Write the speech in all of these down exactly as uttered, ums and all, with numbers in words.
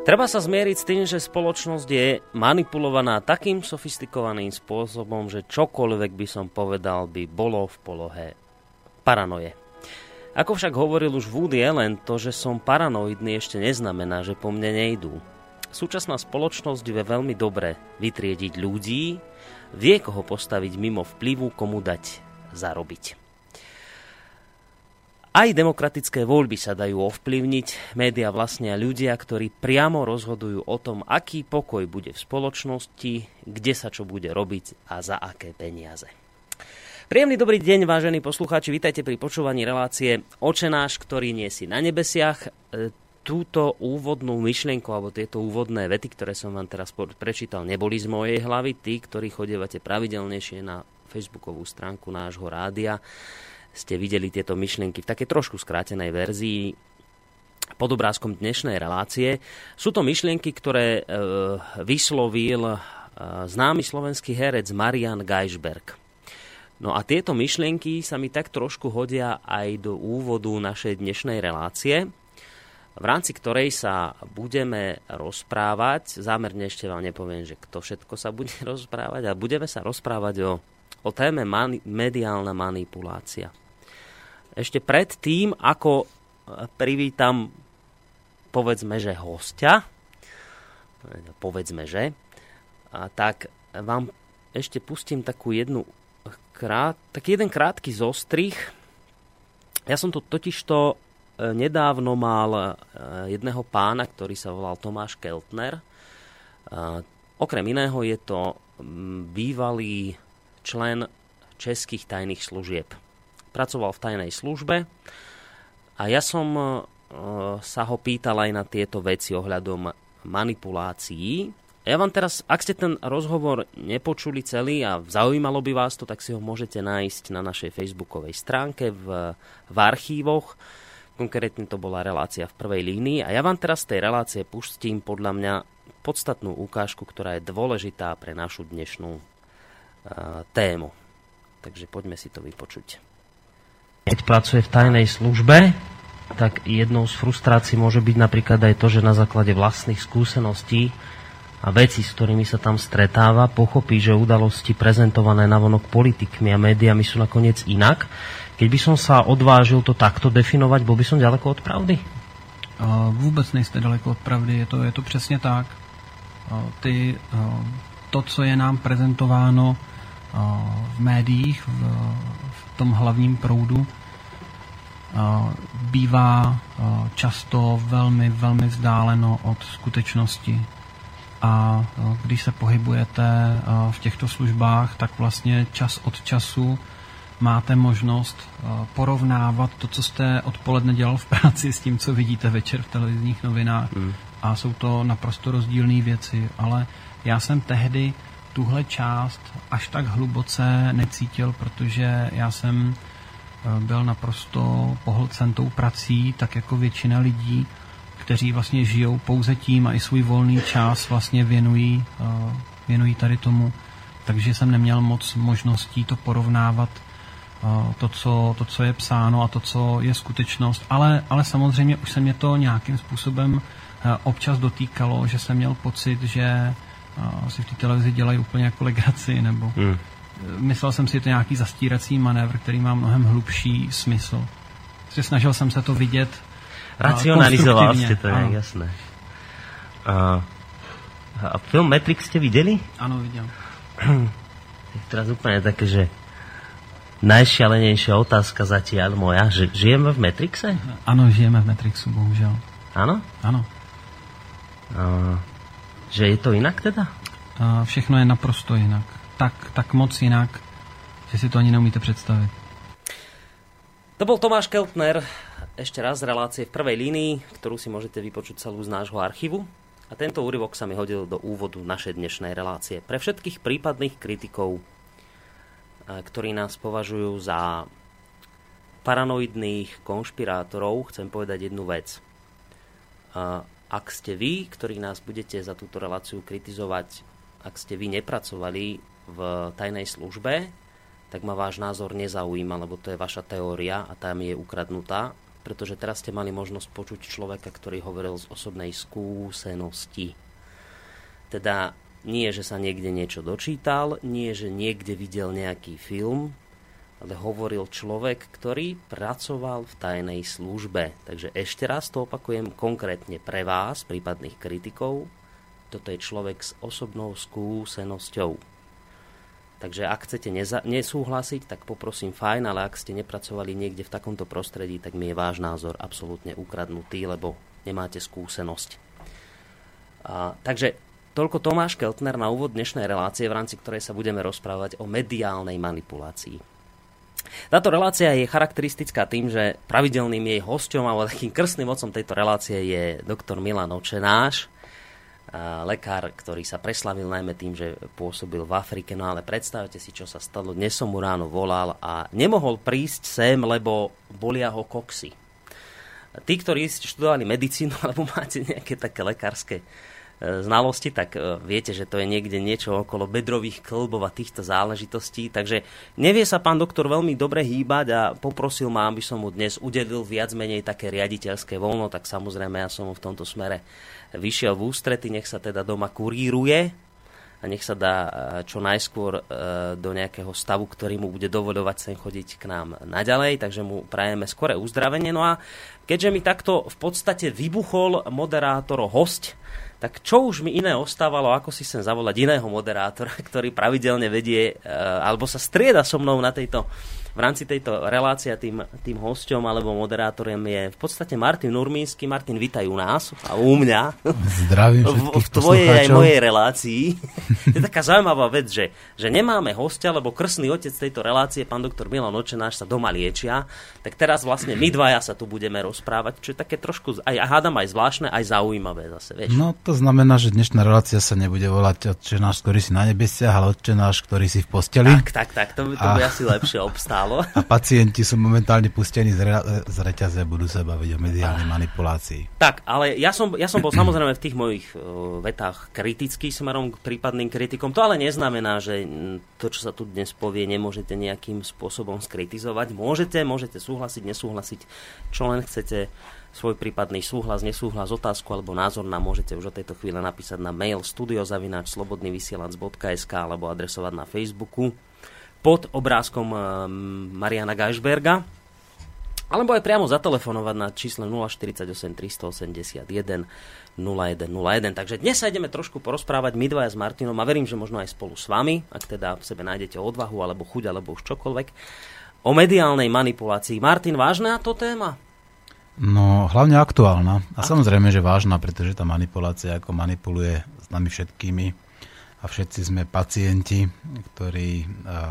Treba sa zmieriť s tým, že spoločnosť je manipulovaná takým sofistikovaným spôsobom, že čokoľvek by som povedal, by bolo v polohe paranoje. Ako však hovoril už Woody Allen, to, že som paranoidný, ešte neznamená, že po mne nejdú. Súčasná spoločnosť vie veľmi dobre vytriediť ľudí, vie, koho postaviť mimo vplyvu, komu dať zarobiť. Aj demokratické voľby sa dajú ovplyvniť. Média vlastnia ľudia, ktorí priamo rozhodujú o tom, aký pokoj bude v spoločnosti, kde sa čo bude robiť a za aké peniaze. Príjemný dobrý deň, vážení poslucháči, vítajte pri počúvaní relácie Oče náš, ktorý nie si na nebesiach. Túto úvodnú myšlienku, alebo tieto úvodné vety, ktoré som vám teraz prečítal, neboli z mojej hlavy. Tí, ktorí chodievate pravidelnejšie na facebookovú stránku nášho rádia, ste videli tieto myšlienky v takej trošku skrátenej verzii pod obrázkom dnešnej relácie. Sú to myšlienky, ktoré e, vyslovil e, známy slovenský herec Marián Gajšberg. No a tieto myšlienky sa mi tak trošku hodia aj do úvodu našej dnešnej relácie, v rámci ktorej sa budeme rozprávať, zámerne ešte vám nepoviem, že kto všetko sa bude rozprávať, a budeme sa rozprávať o, o téme mani- mediálna manipulácia. Ešte pred tým, ako privítam, povedzme, že hostia, povedzme, že, a tak vám ešte pustím takú jednu Krát, taký jeden krátky zostrih. Ja som tu totižto nedávno mal jedného pána, ktorý sa volal Tomáš Keltner. Okrem iného je to bývalý člen českých tajných služieb. Pracoval v tajnej službe a ja som sa ho pýtal aj na tieto veci ohľadom manipulácií. Ja vám teraz, ak ste ten rozhovor nepočuli celý a zaujímalo by vás to, tak si ho môžete nájsť na našej facebookovej stránke v, v archívoch. Konkrétne to bola relácia v prvej línii. A ja vám teraz z tej relácie pustím podľa mňa podstatnú ukážku, ktorá je dôležitá pre našu dnešnú uh, tému. Takže poďme si to vypočuť. Keď pracuje v tajnej službe, tak jednou z frustrácií môže byť napríklad aj to, že na základe vlastných skúseností a veci, s ktorými sa tam stretáva, pochopí, že udalosti prezentované navonok politikmi a médiami sú nakoniec inak. Keď by som sa odvážil to takto definovať, bol by som ďaleko od pravdy? Uh, vůbec nejste daleko od pravdy, je to, je to přesně tak. Uh, ty, uh, to, co je nám prezentováno uh, v médiích, v, v tom hlavním proudu, uh, bývá uh, často velmi, velmi vzdáleno od skutečnosti. A když se pohybujete v těchto službách, tak vlastně čas od času máte možnost porovnávat to, co jste odpoledne dělal v práci, s tím, co vidíte večer v televizních novinách. Hmm. A jsou to naprosto rozdílné věci. Ale já jsem tehdy tuhle část až tak hluboce necítil, protože já jsem byl naprosto pohlcen tou prací, tak jako většina lidí, kteří vlastně žijou pouze tím a i svůj volný čas vlastně věnují, uh, věnují tady tomu. Takže jsem neměl moc možností to porovnávat, uh, to, co, to, co je psáno a to, co je skutečnost. Ale, ale samozřejmě už se mě to nějakým způsobem uh, občas dotýkalo, že jsem měl pocit, že uh, si v té televizi dělají úplně jako legraci, nebo hmm. myslel jsem si, že to je nějaký zastírací manévr, který má mnohem hlubší smysl. Takže snažil jsem se to vidět racionalizoval ste to, je jasné. A, a film Matrix ste videli? Áno, videl. Teraz úplne také, že najšialenejšia otázka zatiaľ moja, že žijeme v Matrixe? Áno, žijeme v Matrixu, bohužiaľ. Áno? Áno. A, že je to inak teda? A všechno je naprosto inak. Tak, tak moc inak, že si to ani neumíte predstaviť. To bol Tomáš Keltner, ešte raz z relácie v prvej línii, ktorú si môžete vypočuť celú z nášho archívu. A tento úryvok sa mi hodil do úvodu našej dnešnej relácie. Pre všetkých prípadných kritikov, ktorí nás považujú za paranoidných konšpirátorov, chcem povedať jednu vec. Ak ste vy, ktorí nás budete za túto reláciu kritizovať, ak ste vy nepracovali v tajnej službe, tak ma váš názor nezaujíma, lebo to je vaša teória a tam je ukradnutá. pretože teraz ste mali možnosť počuť človeka, ktorý hovoril z osobnej skúsenosti. Teda nie, že sa niekde niečo dočítal, nie, že niekde videl nejaký film, ale hovoril človek, ktorý pracoval v tajnej službe. Takže ešte raz to opakujem konkrétne pre vás, prípadných kritikov. Toto je človek s osobnou skúsenosťou. Takže ak chcete neza- nesúhlasiť, tak poprosím fajn, ale ak ste nepracovali niekde v takomto prostredí, tak mi je váš názor absolútne ukradnutý, lebo nemáte skúsenosť. A, takže toľko Tomáš Keltner na úvod dnešnej relácie, v rámci ktorej sa budeme rozprávať o mediálnej manipulácii. Táto relácia je charakteristická tým, že pravidelným jej hosťom alebo takým krstným otcom tejto relácie je doktor Milan Očenáš, lekár, ktorý sa preslavil najmä tým, že pôsobil v Afrike. No ale predstavte si, čo sa stalo. Dnes som mu ráno volal a nemohol prísť sem, lebo bolia ho koksy. Tí, ktorí ste študovali medicínu alebo máte nejaké také lekárske znalosti, tak viete, že to je niekde niečo okolo bedrových kĺbov a týchto záležitostí. Takže nevie sa pán doktor veľmi dobre hýbať a poprosil ma, aby som mu dnes udelil viac menej také riaditeľské voľno, tak samozrejme ja som mu v tomto smere vyšiel v ústrety, nech sa teda doma kuríruje a nech sa dá čo najskôr do nejakého stavu, ktorý mu bude dovoľovať sem chodiť k nám naďalej, takže mu prajeme skoré uzdravenie. No a keďže mi takto v podstate vybuchol moderátor hosť, tak čo už mi iné ostávalo, ako si sem zavolať iného moderátora, ktorý pravidelne vedie, alebo sa strieda so mnou na tejto, v rámci tejto relácie tým, tým hosťom alebo moderátorom je v podstate Martin Nurmínsky. Martin, vítaj u nás a u mňa. Zdravím V, všetkých v tvojej aj poslucháčov. mojej relácii. Je taká zaujímavá vec, že, že nemáme hostia, lebo krstný otec tejto relácie, pán doktor Milan Očenáš, sa doma liečia. Tak teraz vlastne my dvaja sa tu budeme rozprávať, čo je také trošku, aj hádam, aj zvláštne, aj zaujímavé zase, vieš. No to znamená, že dnešná relácia sa nebude volať Otčenáš, ktorý si na nebesiach, ale Otčenáš, ktorý si v posteli. Tak, tak, tak, to by, to by A- asi lepšie obstálo. A pacienti sú momentálne pustení z, re- z reťaze a budú sa baviť o mediálnej manipulácii. Tak, ale ja som, ja som bol samozrejme v tých mojich uh, vetách kritický smerom k prípadným kritikom. To ale neznamená, že mm, to, čo sa tu dnes povie, nemôžete nejakým spôsobom skritizovať. Môžete, môžete súhlasiť, nesúhlasiť, čo len chcete. Svoj prípadný súhlas, nesúhlas, otázku alebo názor nám môžete už od tejto chvíle napísať na mail studio zavináč slobodný vysielač bodka es ká alebo adresovať na Facebooku pod obrázkom Mariana Geisberga, alebo aj priamo zatelefonovať na čísle nula štyridsaťosem tristoosemdesiatjeden nula jeden nula jeden. Takže dnes sa ideme trošku porozprávať my dvaja s Martinom a verím, že možno aj spolu s vami, ak teda v sebe nájdete odvahu alebo chuť alebo už čokoľvek, o mediálnej manipulácii. Martin, vážna to téma? No, hlavne aktuálna. A samozrejme, že vážna, pretože tá manipulácia ako manipuluje s nami všetkými a všetci sme pacienti, ktorí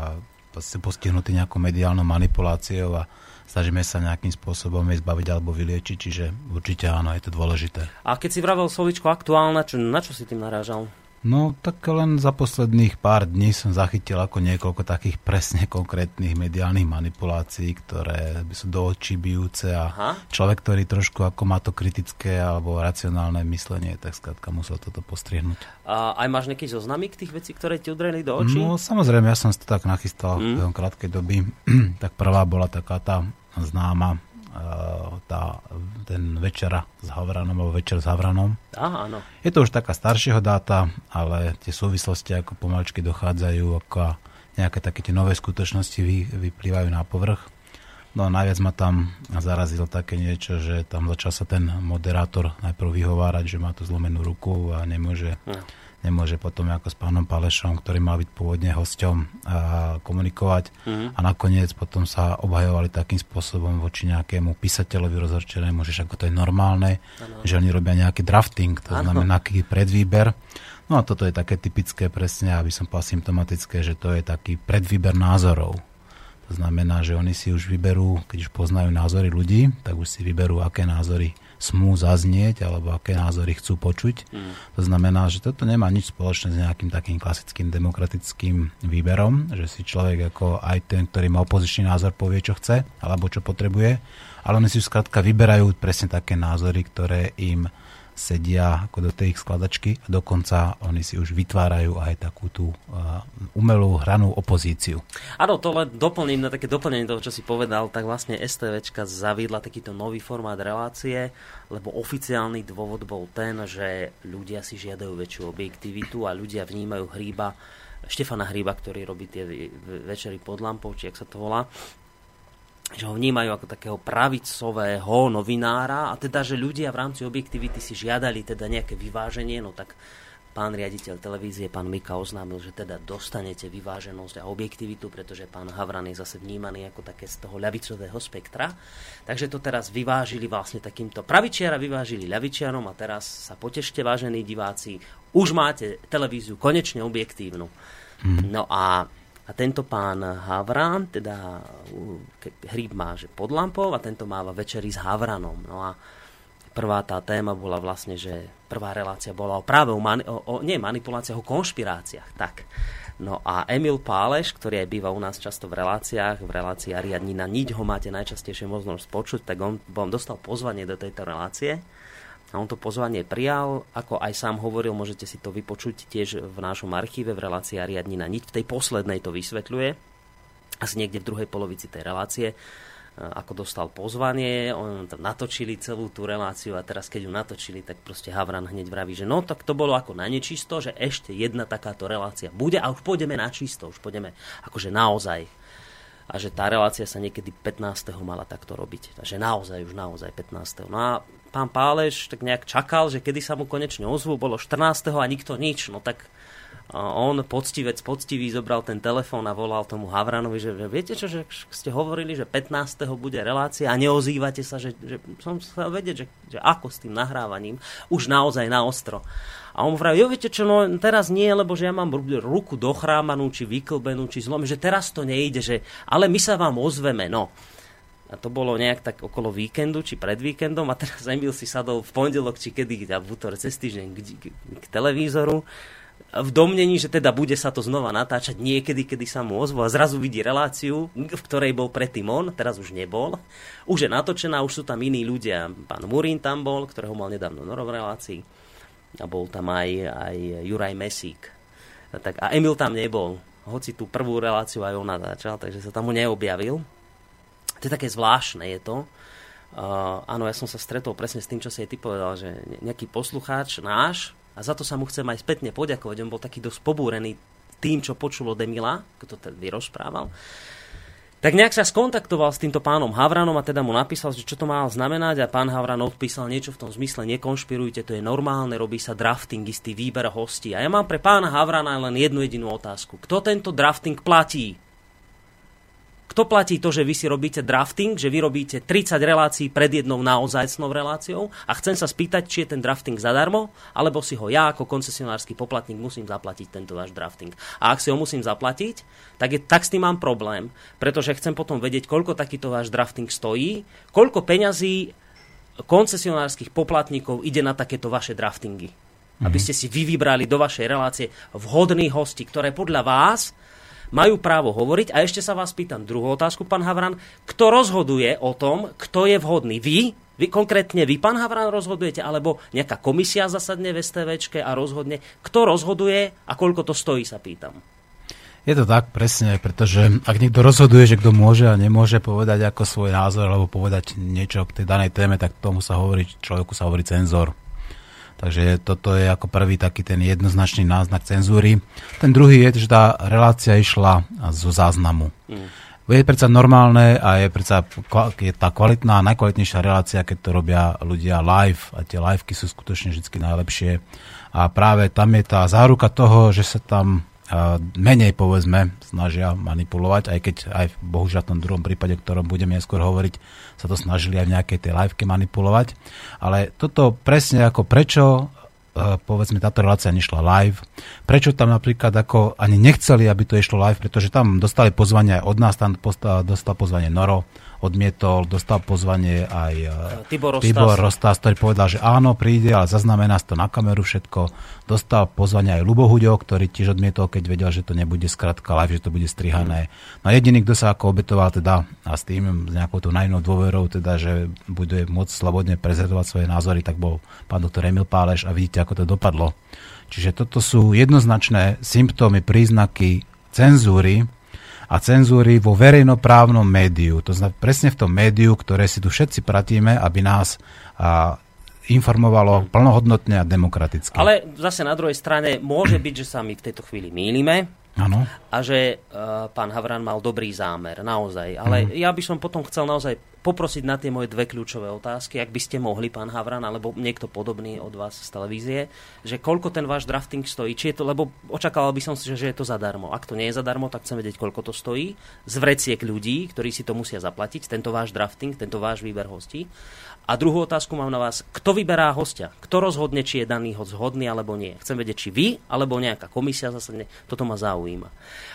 sú postihnutí nejakou mediálnou manipuláciou a snažíme sa nejakým spôsobom jej zbaviť alebo vyliečiť, čiže určite áno, je to dôležité. A keď si vravel slovíčko aktuálna, čo, na čo si tým narážal? No, tak len za posledných pár dní som zachytil ako niekoľko takých presne konkrétnych mediálnych manipulácií, ktoré sú do očí bijúce a Aha. človek, ktorý trošku ako má to kritické alebo racionálne myslenie, tak skrátka musel toto postriehnúť. A aj máš nejaký zoznamí k tých vecí, ktoré ti udreli do očí? No, samozrejme, ja som si to tak nachystal Mm. v krátkej doby. Tak prvá bola taká tá známa tá, ten večera s Havranom alebo večer s Havranom. Aha, áno. Je to už taká staršieho dáta, ale tie súvislosti ako pomaličky dochádzajú, ako nejaké také tie nové skutočnosti vy, vyplývajú na povrch. No a najviac ma tam zarazilo také niečo, že tam začal sa ten moderátor najprv vyhovárať, že má tu zlomenú ruku a nemôže, Ja. nemôže potom ako s pánom Palešom, ktorý mal byť pôvodne hosťom, a komunikovať. Mhm. A nakoniec potom sa obhajovali takým spôsobom voči nejakému písateľovi rozhorčenému, že ako to je normálne, Ano. že oni robia nejaký drafting, to Ano. znamená nejaký predvýber. No a toto je také typické presne, aby som povedal symptomatické, že to je taký predvýber názorov. To znamená, že oni si už vyberú, keď už poznajú názory ľudí, tak už si vyberú, aké názory smú zaznieť, alebo aké názory chcú počuť. Mm. To znamená, že toto nemá nič spoločné s nejakým takým klasickým demokratickým výberom, že si človek ako aj ten, ktorý má opozičný názor, povie, čo chce, alebo čo potrebuje, ale oni si skrátka vyberajú presne také názory, ktoré im sedia ako do tej ich skladačky a dokonca oni si už vytvárajú aj takú tú uh, umelú hranú opozíciu. Áno, to len doplním na také doplnenie toho, čo si povedal, tak vlastne STVčka zaviedla takýto nový formát relácie, lebo oficiálny dôvod bol ten, že ľudia si žiadajú väčšiu objektivitu a ľudia vnímajú Hríba, Štefana Hríba, ktorý robí tie večery pod lampou, či jak sa to volá, že ho vnímajú ako takého pravicového novinára a teda, že ľudia v rámci objektivity si žiadali teda nejaké vyváženie, no tak pán riaditeľ televízie, pán Mika oznámil, že teda dostanete vyváženosť a objektivitu, pretože pán Havran je zase vnímaný ako také z toho ľavicového spektra. Takže to teraz vyvážili vlastne takýmto pravičiara, vyvážili ľavičiarom a teraz sa potešte, vážení diváci, už máte televíziu konečne objektívnu. Mm. No a A tento pán Havran, teda Hríb má že pod lampou a tento máva večery s Havranom. No a prvá tá téma bola vlastne, že prvá relácia bola o práve o, mani- o, o nie manipuláciách, o konšpiráciách. Tak. No a Emil Páleš, ktorý aj býva u nás často v reláciách, v relácii Ariadnina niť ho máte najčastejšie možnosť počuť, tak on, on dostal pozvanie do tejto relácie. A on to pozvanie prijal, ako aj sám hovoril, môžete si to vypočuť tiež v našom archíve v relácii Ariadnina niť. V tej poslednej to vysvetľuje, asi niekde v druhej polovici tej relácie, ako dostal pozvanie, on tam natočili celú tú reláciu a teraz keď ju natočili, tak proste Havran hneď vraví, že no tak to bolo ako na nečisto, že ešte jedna takáto relácia bude a už pôjdeme na čisto, už pôjdeme akože naozaj. A že tá relácia sa niekedy pätnásteho mala takto robiť. Takže naozaj, už naozaj pätnásteho No a pán Páleš tak nejak čakal, že kedy sa mu konečne ozvú, bolo štrnásteho a nikto nič. No tak on, poctivec, poctivý, zobral ten telefón a volal tomu Havranovi, že viete čo, že ste hovorili, že pätnásteho bude relácia a neozývate sa, že, že som chcel vedieť, že, že ako s tým nahrávaním, už naozaj na ostro. A on mu vraví, jo, viete čo, no teraz nie, lebo že ja mám ruku dochrámanú, či vyklbenú, či zlom, že teraz to nejde, že, ale my sa vám ozveme, no. A to bolo nejak tak okolo víkendu, či pred víkendom a teraz Emil si sadol v pondelok, či kedy, a v útorok cez týždeň k, k, k televízoru v domnení, že teda bude sa to znova natáčať niekedy, kedy sa mu ozvu a zrazu vidí reláciu, v ktorej bol predtým on, teraz už nebol. Už je natočená, už sú tam iní ľudia. Pán Murín tam bol, ktorého mal nedávno Noro v relácii. A bol tam aj, aj Juraj Mesík. A, tak, a Emil tam nebol. Hoci tú prvú reláciu aj on natáčal, takže sa tam mu neobjavil. To je také zvláštne, je to. Uh, áno, ja som sa stretol presne s tým, čo si aj ty povedal, že nejaký poslucháč náš, a za to sa mu chcem aj spätne poďakovať, on bol taký dosť pobúrený tým, čo počul od Emila, ako to teda vyrozprával, tak nejak sa skontaktoval s týmto pánom Havranom a teda mu napísal, že čo to má znamenať a pán Havran odpísal niečo v tom zmysle, nekonšpirujte, to je normálne, robí sa drafting, istý výber hostí. A ja mám pre pána Havrana len jednu jedinú otázku. Kto tento drafting platí? Kto platí to, že vy si robíte drafting, že vy robíte tridsať relácií pred jednou naozajstnou reláciou a chcem sa spýtať, či je ten drafting zadarmo, alebo si ho ja ako koncesionársky poplatník musím zaplatiť tento váš drafting. A ak si ho musím zaplatiť, tak, je, tak s tým mám problém, pretože chcem potom vedieť, koľko takýto váš drafting stojí, koľko peňazí koncesionárskych poplatníkov ide na takéto vaše draftingy. Mhm. Aby ste si vy vybrali do vašej relácie vhodných hostí, ktoré podľa vás majú právo hovoriť. A ešte sa vás pýtam druhú otázku, pán Havran. Kto rozhoduje o tom, kto je vhodný? Vy? Vy konkrétne vy, pán Havran, rozhodujete? Alebo nejaká komisia zasadne v STVčke a rozhodne? Kto rozhoduje a koľko to stojí, sa pýtam. Je to tak, presne, pretože ak niekto rozhoduje, že kto môže a nemôže povedať ako svoj názor alebo povedať niečo k tej danej téme, tak tomu sa hovorí, človeku sa hovorí cenzor. Takže toto je ako prvý taký ten jednoznačný náznak cenzúry. Ten druhý je, že tá relácia išla zo záznamu. Mm. Je predsa normálne a je predsa je tá kvalitná, najkvalitnejšia relácia, keď to robia ľudia live a tie liveky sú skutočne vždy najlepšie. A práve tam je tá záruka toho, že sa tam menej, povedzme, snažia manipulovať, aj keď aj bohužiaľ v tom druhom prípade, o ktorom budeme neskôr hovoriť, sa to snažili aj v nejakej tej liveke manipulovať. Ale toto presne ako prečo, povedzme, táto relácia nešla live, prečo tam napríklad ako ani nechceli, aby to išlo live, pretože tam dostali pozvanie aj od nás, tam dostal pozvanie Noro, odmietol, dostal pozvanie aj Tibor Rostas. Tibor Rostas, ktorý povedal, že áno, príde, ale zaznamená to na kameru všetko. Dostal pozvanie aj Ľubo Huďo, ktorý tiež odmietol, keď vedel, že to nebude skrátka live, že to bude strihané. No jediný, kto sa ako obetoval teda a s tým, s nejakou tou najnou dôverou, teda, že bude môcť slobodne prezentovať svoje názory, tak bol pán doktor Emil Páleš a vidíte, ako to dopadlo. Čiže toto sú jednoznačné symptómy, príznaky cenzúry, a cenzúry vo verejnoprávnom médiu. To znamená presne v tom médiu, ktoré si tu všetci pratíme, aby nás a, informovalo plnohodnotne a demokraticky. Ale zase na druhej strane môže byť, že sa my v tejto chvíli mýlime. Áno. A že uh, pán Havran mal dobrý zámer, naozaj. Ale mm. ja by som potom chcel naozaj poprosiť na tie moje dve kľúčové otázky, ak by ste mohli, pán Havran, alebo niekto podobný od vás z televízie, že koľko ten váš drafting stojí, či je to, lebo očakával by som si, že, že je to zadarmo. Ak to nie je zadarmo, tak chcem vedieť, koľko to stojí. Z vreciek ľudí, ktorí si to musia zaplatiť, tento váš drafting, tento váš výber hostí. A druhú otázku mám na vás. Kto vyberá hostia? Kto rozhodne, či je daný host hodný alebo nie? Chcem vedieť, či vy, alebo nejaká komisia zasadne. Toto ma zaujíma.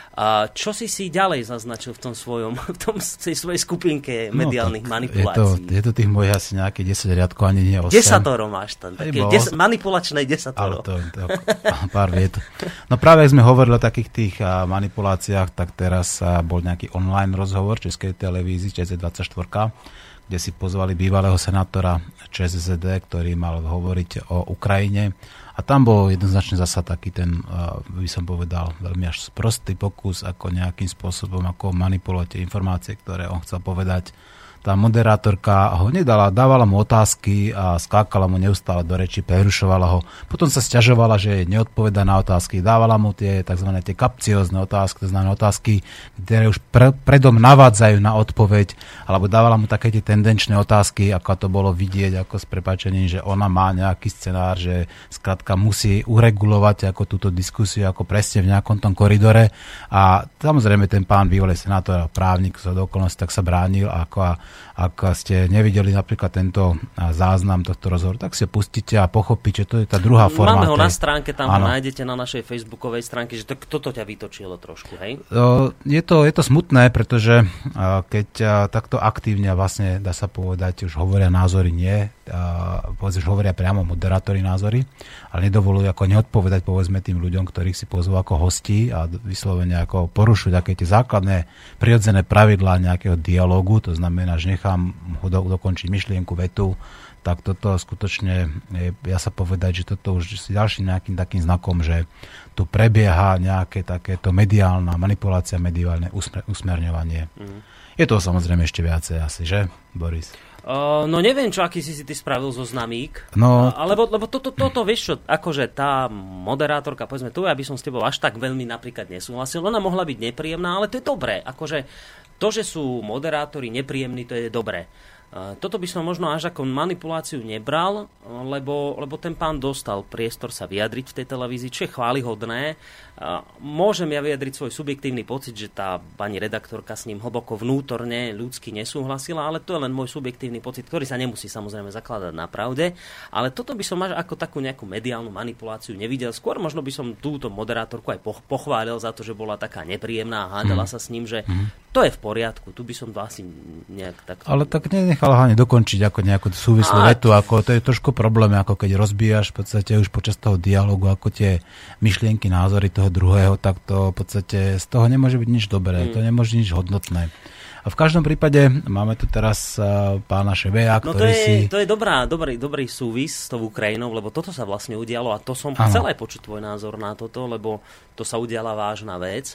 A čo si si ďalej zaznačil v tom svojom, v tom tej svojej skupinke mediálnych no, manipulácií? Je to, je to tých mojich asi nejakých desať riadkov, ani nie osem. Desatoro máš tam. Také des, manipulačné desatoro. Ale to, to pár viet. No práve, ak sme hovorili o takých tých uh, manipuláciách, tak teraz uh, bol nejaký online rozhovor Českej televízii, Č S dvadsaťštyri, kde si pozvali bývalého senátora Č S S D, ktorý mal hovoriť o Ukrajine. A tam bol jednoznačne zasa taký ten, by som povedal, veľmi až sprostý pokus, ako nejakým spôsobom, ako manipulovať tie informácie, ktoré on chcel povedať. Tá moderátorka ho nedala, dávala mu otázky a skákala mu neustále do reči, prerušovala ho. Potom sa sťažovala, že neodpovedá na otázky. Dávala mu tie tzv. Tie kapciózne otázky, to znamená otázky, ktoré už pre, predom navádzajú na odpoveď, alebo dávala mu také tie tendenčné otázky, ako to bolo vidieť, ako s prepáčením, že ona má nejaký scenár, že skrátka musí uregulovať ako túto diskusiu, ako presne v nejakom tom koridore. A samozrejme ten pán bývalý senátor a právnik sa do okolnosti tak sa bránil, ako a ak ste nevideli napríklad tento záznam tohto rozhovoru, tak si pustíte a pochopíte, že to je tá druhá forma. Máme ho tej... na stránke, tam ho nájdete na našej facebookovej stránke, že to, toto ťa vytočilo trošku, hej? Je to, je to smutné, pretože keď takto aktívne vlastne, dá sa povedať, už hovoria názory nie, povedzme, už hovoria priamo moderátori názory, ale nedovolujú ako neodpovedať povedzme tým ľuďom, ktorých si pozvú ako hostí a vyslovene ako porušujú také tie základné prirodzené pravidlá nejakého dialógu, to znamená, že nechám ho do, dokončiť myšlienku, vetu, tak toto skutočne, je, ja sa povedať, že toto už je ďalším nejakým takým znakom, že tu prebieha nejaké takéto mediálna manipulácia, mediálne usmer, usmerňovanie. Mm. Je to samozrejme ešte viacej asi, že, Boris? Uh, no neviem, čo, aký si si ty spravil zo znamík, no, uh, lebo, lebo toto, toto, vieš čo, akože tá moderátorka, povedzme tu, ja by som s tebou až tak veľmi napríklad nesúhlasil, ona mohla byť nepríjemná, ale to je dobré, akože to, že sú moderátori nepríjemní, to je dobré. Uh, toto by som možno až ako manipuláciu nebral, lebo, lebo ten pán dostal priestor sa vyjadriť v tej televízii, čo je chválihodné. Uh, môžem ja vyjadriť svoj subjektívny pocit, že tá pani redaktorka s ním hlboko vnútorne ľudsky nesúhlasila, ale to je len môj subjektívny pocit, ktorý sa nemusí samozrejme zakladať na pravde. Ale toto by som až ako takú nejakú mediálnu manipuláciu nevidel. Skôr možno by som túto moderátorku aj pochválil za to, že bola taká nepríjemná a hádala mm. sa s ním, že mm. to je v poriadku. Tu by som to asi nejak tak... Ale tak nenechala hlavne dokončiť ako nejakú súvislú vetu, ako to je trošku problém, ako keď rozbíjaš v podstate už počas toho dialogu, ako tie myšlienky, názory toho druhého, tak to v podstate z toho nemôže byť nič dobré, mm. to nemôže nič hodnotné. A v každom prípade máme tu teraz uh, pána Šebeja, no ktorý to je, si... to je dobrá, dobrý, dobrý súvis s tou Ukrajinou, lebo toto sa vlastne udialo a to som ano. chcel aj počuť tvoj názor na toto, lebo to sa udiala vážna vec.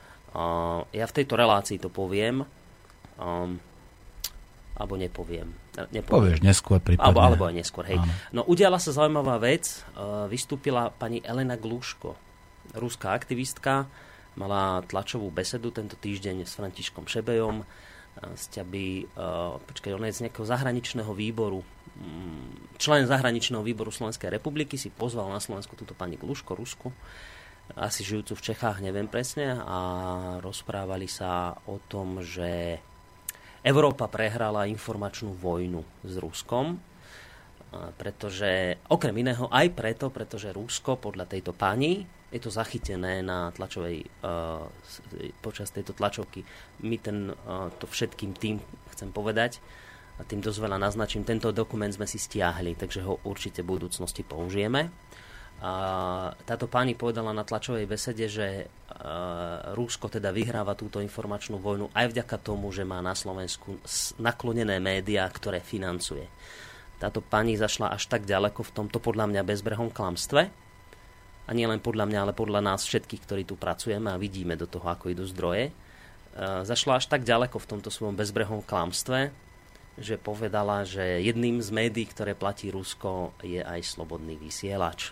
Uh, ja v tejto relácii to poviem, um, alebo nepoviem. nepoviem. Povieš neskôr prípadne. Alebo, alebo aj neskôr, hej. Ano. No udiala sa zaujímavá vec, uh, vystúpila pani Elena Gluško, ruská aktivistka, mala tlačovú besedu tento týždeň s Františkom Šebejom. Sťaby, uh, počkaj, on je z nejakého zahraničného výboru. Um, člen zahraničného výboru Slovenskej republiky si pozval na Slovensku túto pani Gluško, Rusku, asi žijúcu v Čechách, neviem presne, a rozprávali sa o tom, že Európa prehrala informačnú vojnu s Ruskom, pretože, okrem iného aj preto, pretože Rusko podľa tejto pani je to zachytené na tlačovej, uh, počas tejto tlačovky. My ten, uh, to všetkým tým, chcem povedať, a tým dosť veľa naznačím, tento dokument sme si stiahli, takže ho určite v budúcnosti použijeme. A táto pani povedala na tlačovej besede, že uh, Rusko teda vyhráva túto informačnú vojnu aj vďaka tomu, že má na Slovensku naklonené médiá, ktoré financuje. Táto pani zašla až tak ďaleko v tomto podľa mňa bezbrehom klamstve. A nie len podľa mňa, ale podľa nás všetkých, ktorí tu pracujeme a vidíme do toho, ako idú zdroje. Uh, zašla až tak ďaleko v tomto svojom bezbrehom klamstve, že povedala, že jedným z médií, ktoré platí Rusko, je aj Slobodný vysielač.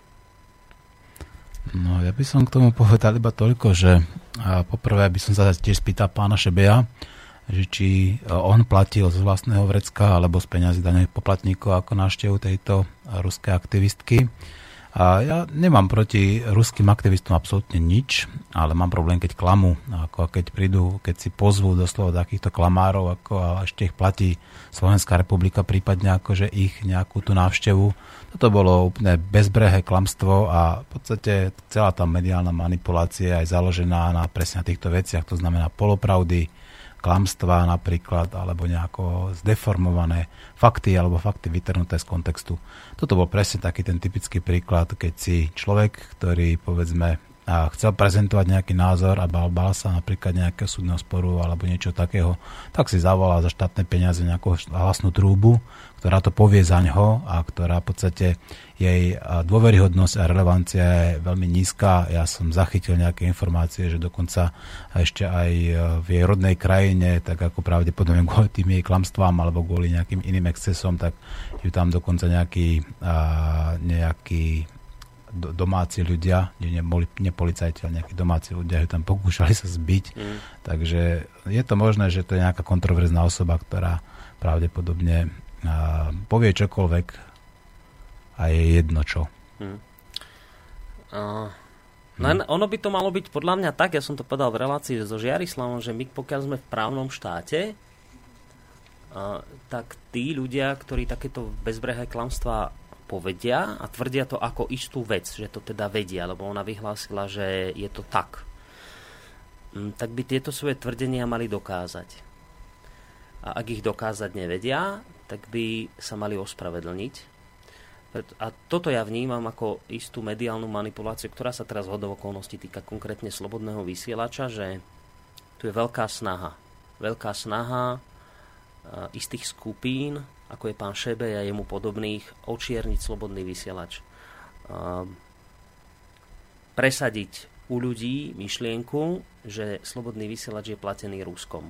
No, ja by som k tomu povedal iba toľko, že poprvé by som sa tiež spýtal pána Šebeja, že či on platil z vlastného vrecka alebo z peňazí daňových poplatníkov ako návštevu tejto ruskej aktivistky. A ja nemám proti ruským aktivistom absolútne nič, ale mám problém, keď klamú, ako keď prídu, keď si pozvú doslova takýchto klamárov, ako a ešte ich platí Slovenská republika, prípadne akože ich nejakú tú návštevu. Toto bolo úplne bezbrehé klamstvo a v podstate celá tá mediálna manipulácia je založená na presne na týchto veciach, to znamená polopravdy, klamstvá napríklad, alebo nejako zdeformované fakty alebo fakty vytrhnuté z kontextu. Toto bol presne taký ten typický príklad, keď si človek, ktorý povedzme a chcel prezentovať nejaký názor a bál, bál sa napríklad nejakého súdneho sporu alebo niečo takého, tak si zavolal za štátne peniaze nejakú hlasnú trúbu, ktorá to povie za ňoho a ktorá v podstate jej dôveryhodnosť a relevancia je veľmi nízka. Ja som zachytil nejaké informácie, že dokonca ešte aj v jej rodnej krajine, tak ako pravdepodobne kvôli tým jej klamstvám alebo kvôli nejakým iným excesom, tak ju tam dokonca nejaký, nejaký domáci ľudia, nie, nie policajti, ale nejakí domáci ľudia ju tam pokúšali sa zbiť. Mm. Takže je to možné, že to je nejaká kontroverzná osoba, ktorá pravdepodobne a, povie čokoľvek a je jedno čo. Mm. Uh, no mm. Ono by to malo byť podľa mňa tak, ja som to povedal v relácii so Žiarislavom, že my pokiaľ sme v právnom štáte, uh, tak tí ľudia, ktorí takéto bezbrehé klamstvá povedia a tvrdia to ako istú vec, že to teda vedia, lebo ona vyhlásila, že je to tak. Tak by tieto svoje tvrdenia mali dokázať. A ak ich dokázať nevedia, tak by sa mali ospravedlniť. A toto ja vnímam ako istú mediálnu manipuláciu, ktorá sa teraz zhodou okolností týka konkrétne Slobodného vysielača, že tu je veľká snaha. Veľká snaha istých skupín, ako je pán Šebej a jemu podobných, očierniť Slobodný vysielač. Presadiť u ľudí myšlienku, že Slobodný vysielač je platený Ruskom.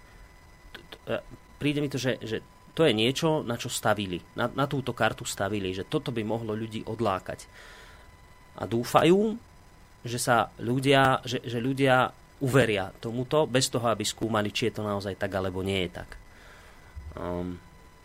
Príde mi to, že, že to je niečo, na čo stavili. Na, na túto kartu stavili, že toto by mohlo ľudí odlákať. A dúfajú, že sa ľudia, že, že ľudia uveria tomuto, bez toho, aby skúmali, či je to naozaj tak, alebo nie je tak. Um,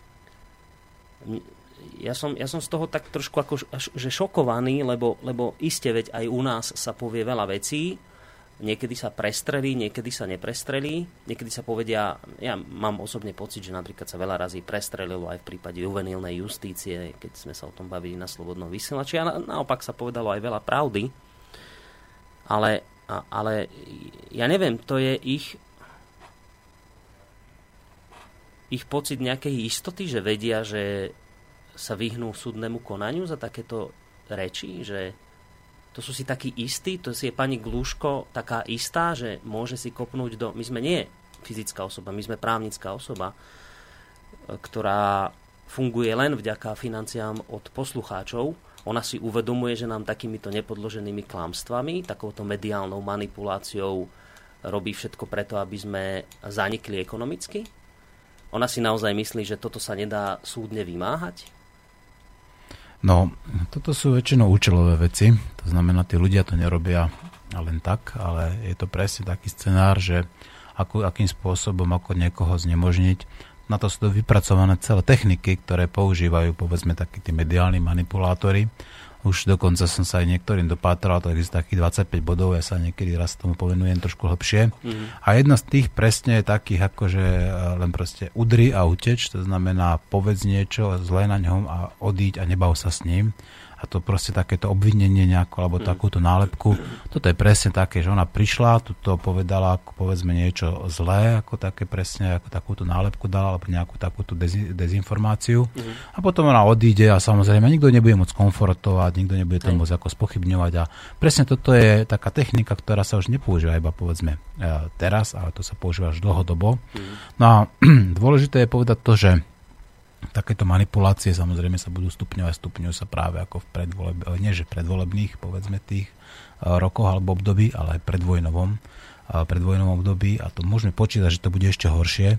Ja som, ja som z toho tak trošku ako, že šokovaný, lebo, lebo iste veď aj u nás sa povie veľa vecí, niekedy sa prestrelí, niekedy sa neprestrelí, niekedy sa povedia, ja mám osobne pocit, že napríklad sa veľa razy prestrelilo aj v prípade juvenilnej justície, keď sme sa o tom bavili na Slobodnom vysielači, a na, naopak sa povedalo aj veľa pravdy, ale, a, ale ja neviem, to je ich ich pocit nejakej istoty, že vedia, že sa vyhnú súdnemu konaniu za takéto reči, že to sú si takí istí, to si je pani Glúško taká istá, že môže si kopnúť do... My sme nie fyzická osoba, my sme právnická osoba, ktorá funguje len vďaka financiám od poslucháčov. Ona si uvedomuje, že nám takýmito nepodloženými klamstvami, takouto mediálnou manipuláciou robí všetko preto, aby sme zanikli ekonomicky. Ona si naozaj myslí, že toto sa nedá súdne vymáhať? No, toto sú väčšinou účelové veci. To znamená, tí ľudia to nerobia len tak, ale je to presne taký scenár, že ako, akým spôsobom, ako niekoho znemožniť. Na to sú to vypracované celé techniky, ktoré používajú, povedzme, takí tí mediálni manipulátori. Už dokonca som sa aj niektorým dopátral, to je takých dvadsaťpäť bodov, ja sa niekedy raz tomu povenujem trošku hlbšie. Mm-hmm. A jedna z tých presne je takých, akože len proste udri a uteč, to znamená povedz niečo zlé na ňom a odíď a nebav sa s ním. a to proste takéto obvinenie nejako, alebo takúto nálepku. Toto je presne také, že ona prišla, tuto povedala, ako povedzme niečo zlé, ako také presne, ako takúto nálepku dala, alebo nejakú takúto dezi, dezinformáciu. Mm. A potom ona odíde a samozrejme nikto nebude môcť konfrontovať, nikto nebude to môcť ako spochybňovať. A presne toto je taká technika, ktorá sa už nepoužíva iba povedzme teraz, ale to sa používa až dlhodobo. Mm. No a dôležité je povedať to, že takéto manipulácie samozrejme sa budú stupňovať, stupňujú sa práve ako v predvolebných, nie že predvolebných, povedzme tých rokoch alebo období, ale aj predvojnovom, predvojnovom období a to môžeme počítať, že to bude ešte horšie.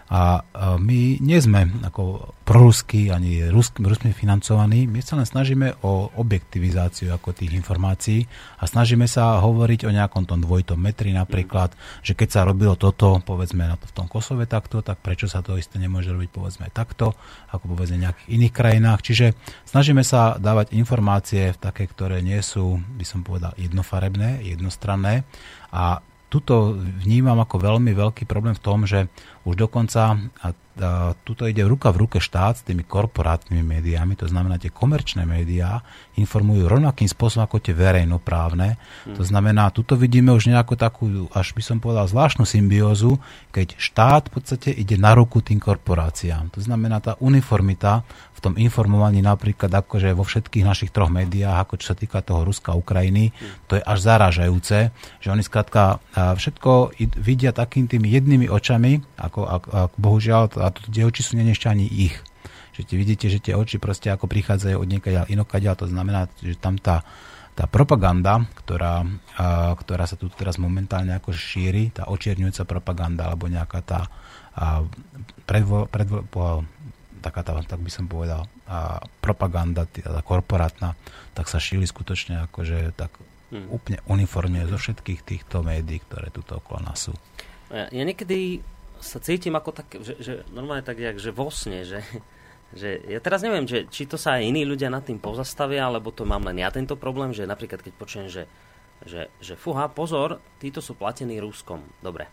A my nie sme ako proruskí ani ruskými financovaní, my sa len snažíme o objektivizáciu ako tých informácií a snažíme sa hovoriť o nejakom tom dvojitom metri napríklad, že keď sa robilo toto, povedzme na to v tom Kosove takto, tak prečo sa to isté nemôže robiť povedzme takto, ako povedzme v nejakých iných krajinách. Čiže snažíme sa dávať informácie v také, ktoré nie sú, by som povedal, jednofarebné, jednostranné a tuto vnímam ako veľmi veľký problém v tom, že už dokonca a, a, tuto ide ruka v ruke štát s tými korporátnymi médiami, to znamená, tie komerčné médiá informujú rovnakým spôsobom ako tie verejnoprávne. Hmm. To znamená, tuto vidíme už nejakú takú, až by som povedal, zvláštnu symbiózu, keď štát v podstate ide na ruku tým korporáciám. To znamená, tá uniformita v tom informovaní napríklad akože vo všetkých našich troch médiách, ako čo sa týka toho Ruska a Ukrajiny, to je až zarážajúce, že oni skrátka všetko vidia takým tými jednými očami, ako, ako, ako bohužiaľ, a tie oči sú nie ešte ani ich. Že tie vidíte, že tie oči proste ako prichádzajú od niekaďaľ inokaďaľ, to znamená, že tam tá, tá propaganda, ktorá, a, ktorá sa tu teraz momentálne ako šíri, tá očierňujúca propaganda, alebo nejaká tá a, predvo, predvo, po, taká tá, tak by som povedal, a propaganda, tá korporátna, tak sa šíri skutočne akože tak hmm. úplne uniformne zo všetkých týchto médií, ktoré tuto okolo nás sú. Ja, ja niekedy sa cítim ako tak, že, že normálne tak, jak, že vo sne, že, že ja teraz neviem, že, či to sa aj iní ľudia nad tým pozastavia, alebo to mám len ja tento problém, že napríklad keď počujem, že, že, že fúha, pozor, títo sú platení Ruskom. Dobre.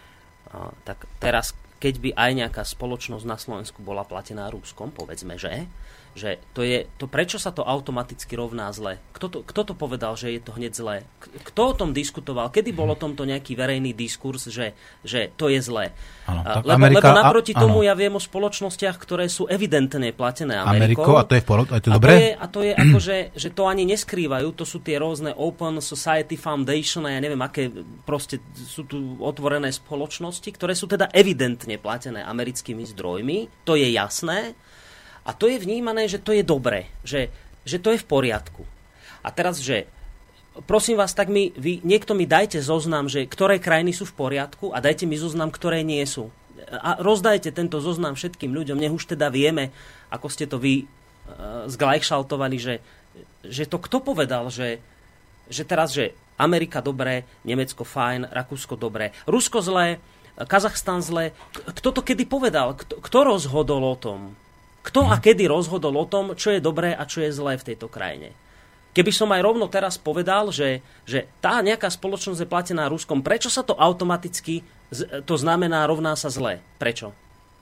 A, tak teraz keď by aj nejaká spoločnosť na Slovensku bola platená Ruskom, povedzme, že, že to je, to prečo sa to automaticky rovná zle? Kto to, kto to povedal, že je to hneď zlé? Kto o tom diskutoval? Kedy bol o tomto nejaký verejný diskurs, že, že to je zlé? Ano, lebo, Amerika, lebo naproti a, tomu ano. ja viem o spoločnostiach, ktoré sú evidentne platené Amerikou. Amerikou. A to je v porod, a to je a dobré? To je, a to je ako, že, že to ani neskrývajú, to sú tie rôzne Open Society Foundation a ja neviem, aké proste sú tu otvorené spoločnosti, ktoré sú teda evidentne platené americkými zdrojmi, to je jasné. A to je vnímané, že to je dobre, že, že to je v poriadku. A teraz, že prosím vás, tak mi, vy, niekto mi dajte zoznam, že ktoré krajiny sú v poriadku a dajte mi zoznam, ktoré nie sú. A rozdajte tento zoznam všetkým ľuďom, nech už teda vieme, ako ste to vy uh, zglajšaltovali, že, že to kto povedal, že, že teraz, že Amerika dobré, Nemecko fajn, Rakúsko dobré, Rusko zlé, Kazachstan zlé. Kto to kedy povedal? Kto, kto rozhodol o tom? Kto a kedy rozhodol o tom, čo je dobré a čo je zlé v tejto krajine? Keby som aj rovno teraz povedal, že, že tá nejaká spoločnosť je platená Ruskom, prečo sa to automaticky, to znamená rovná sa zlé? Prečo?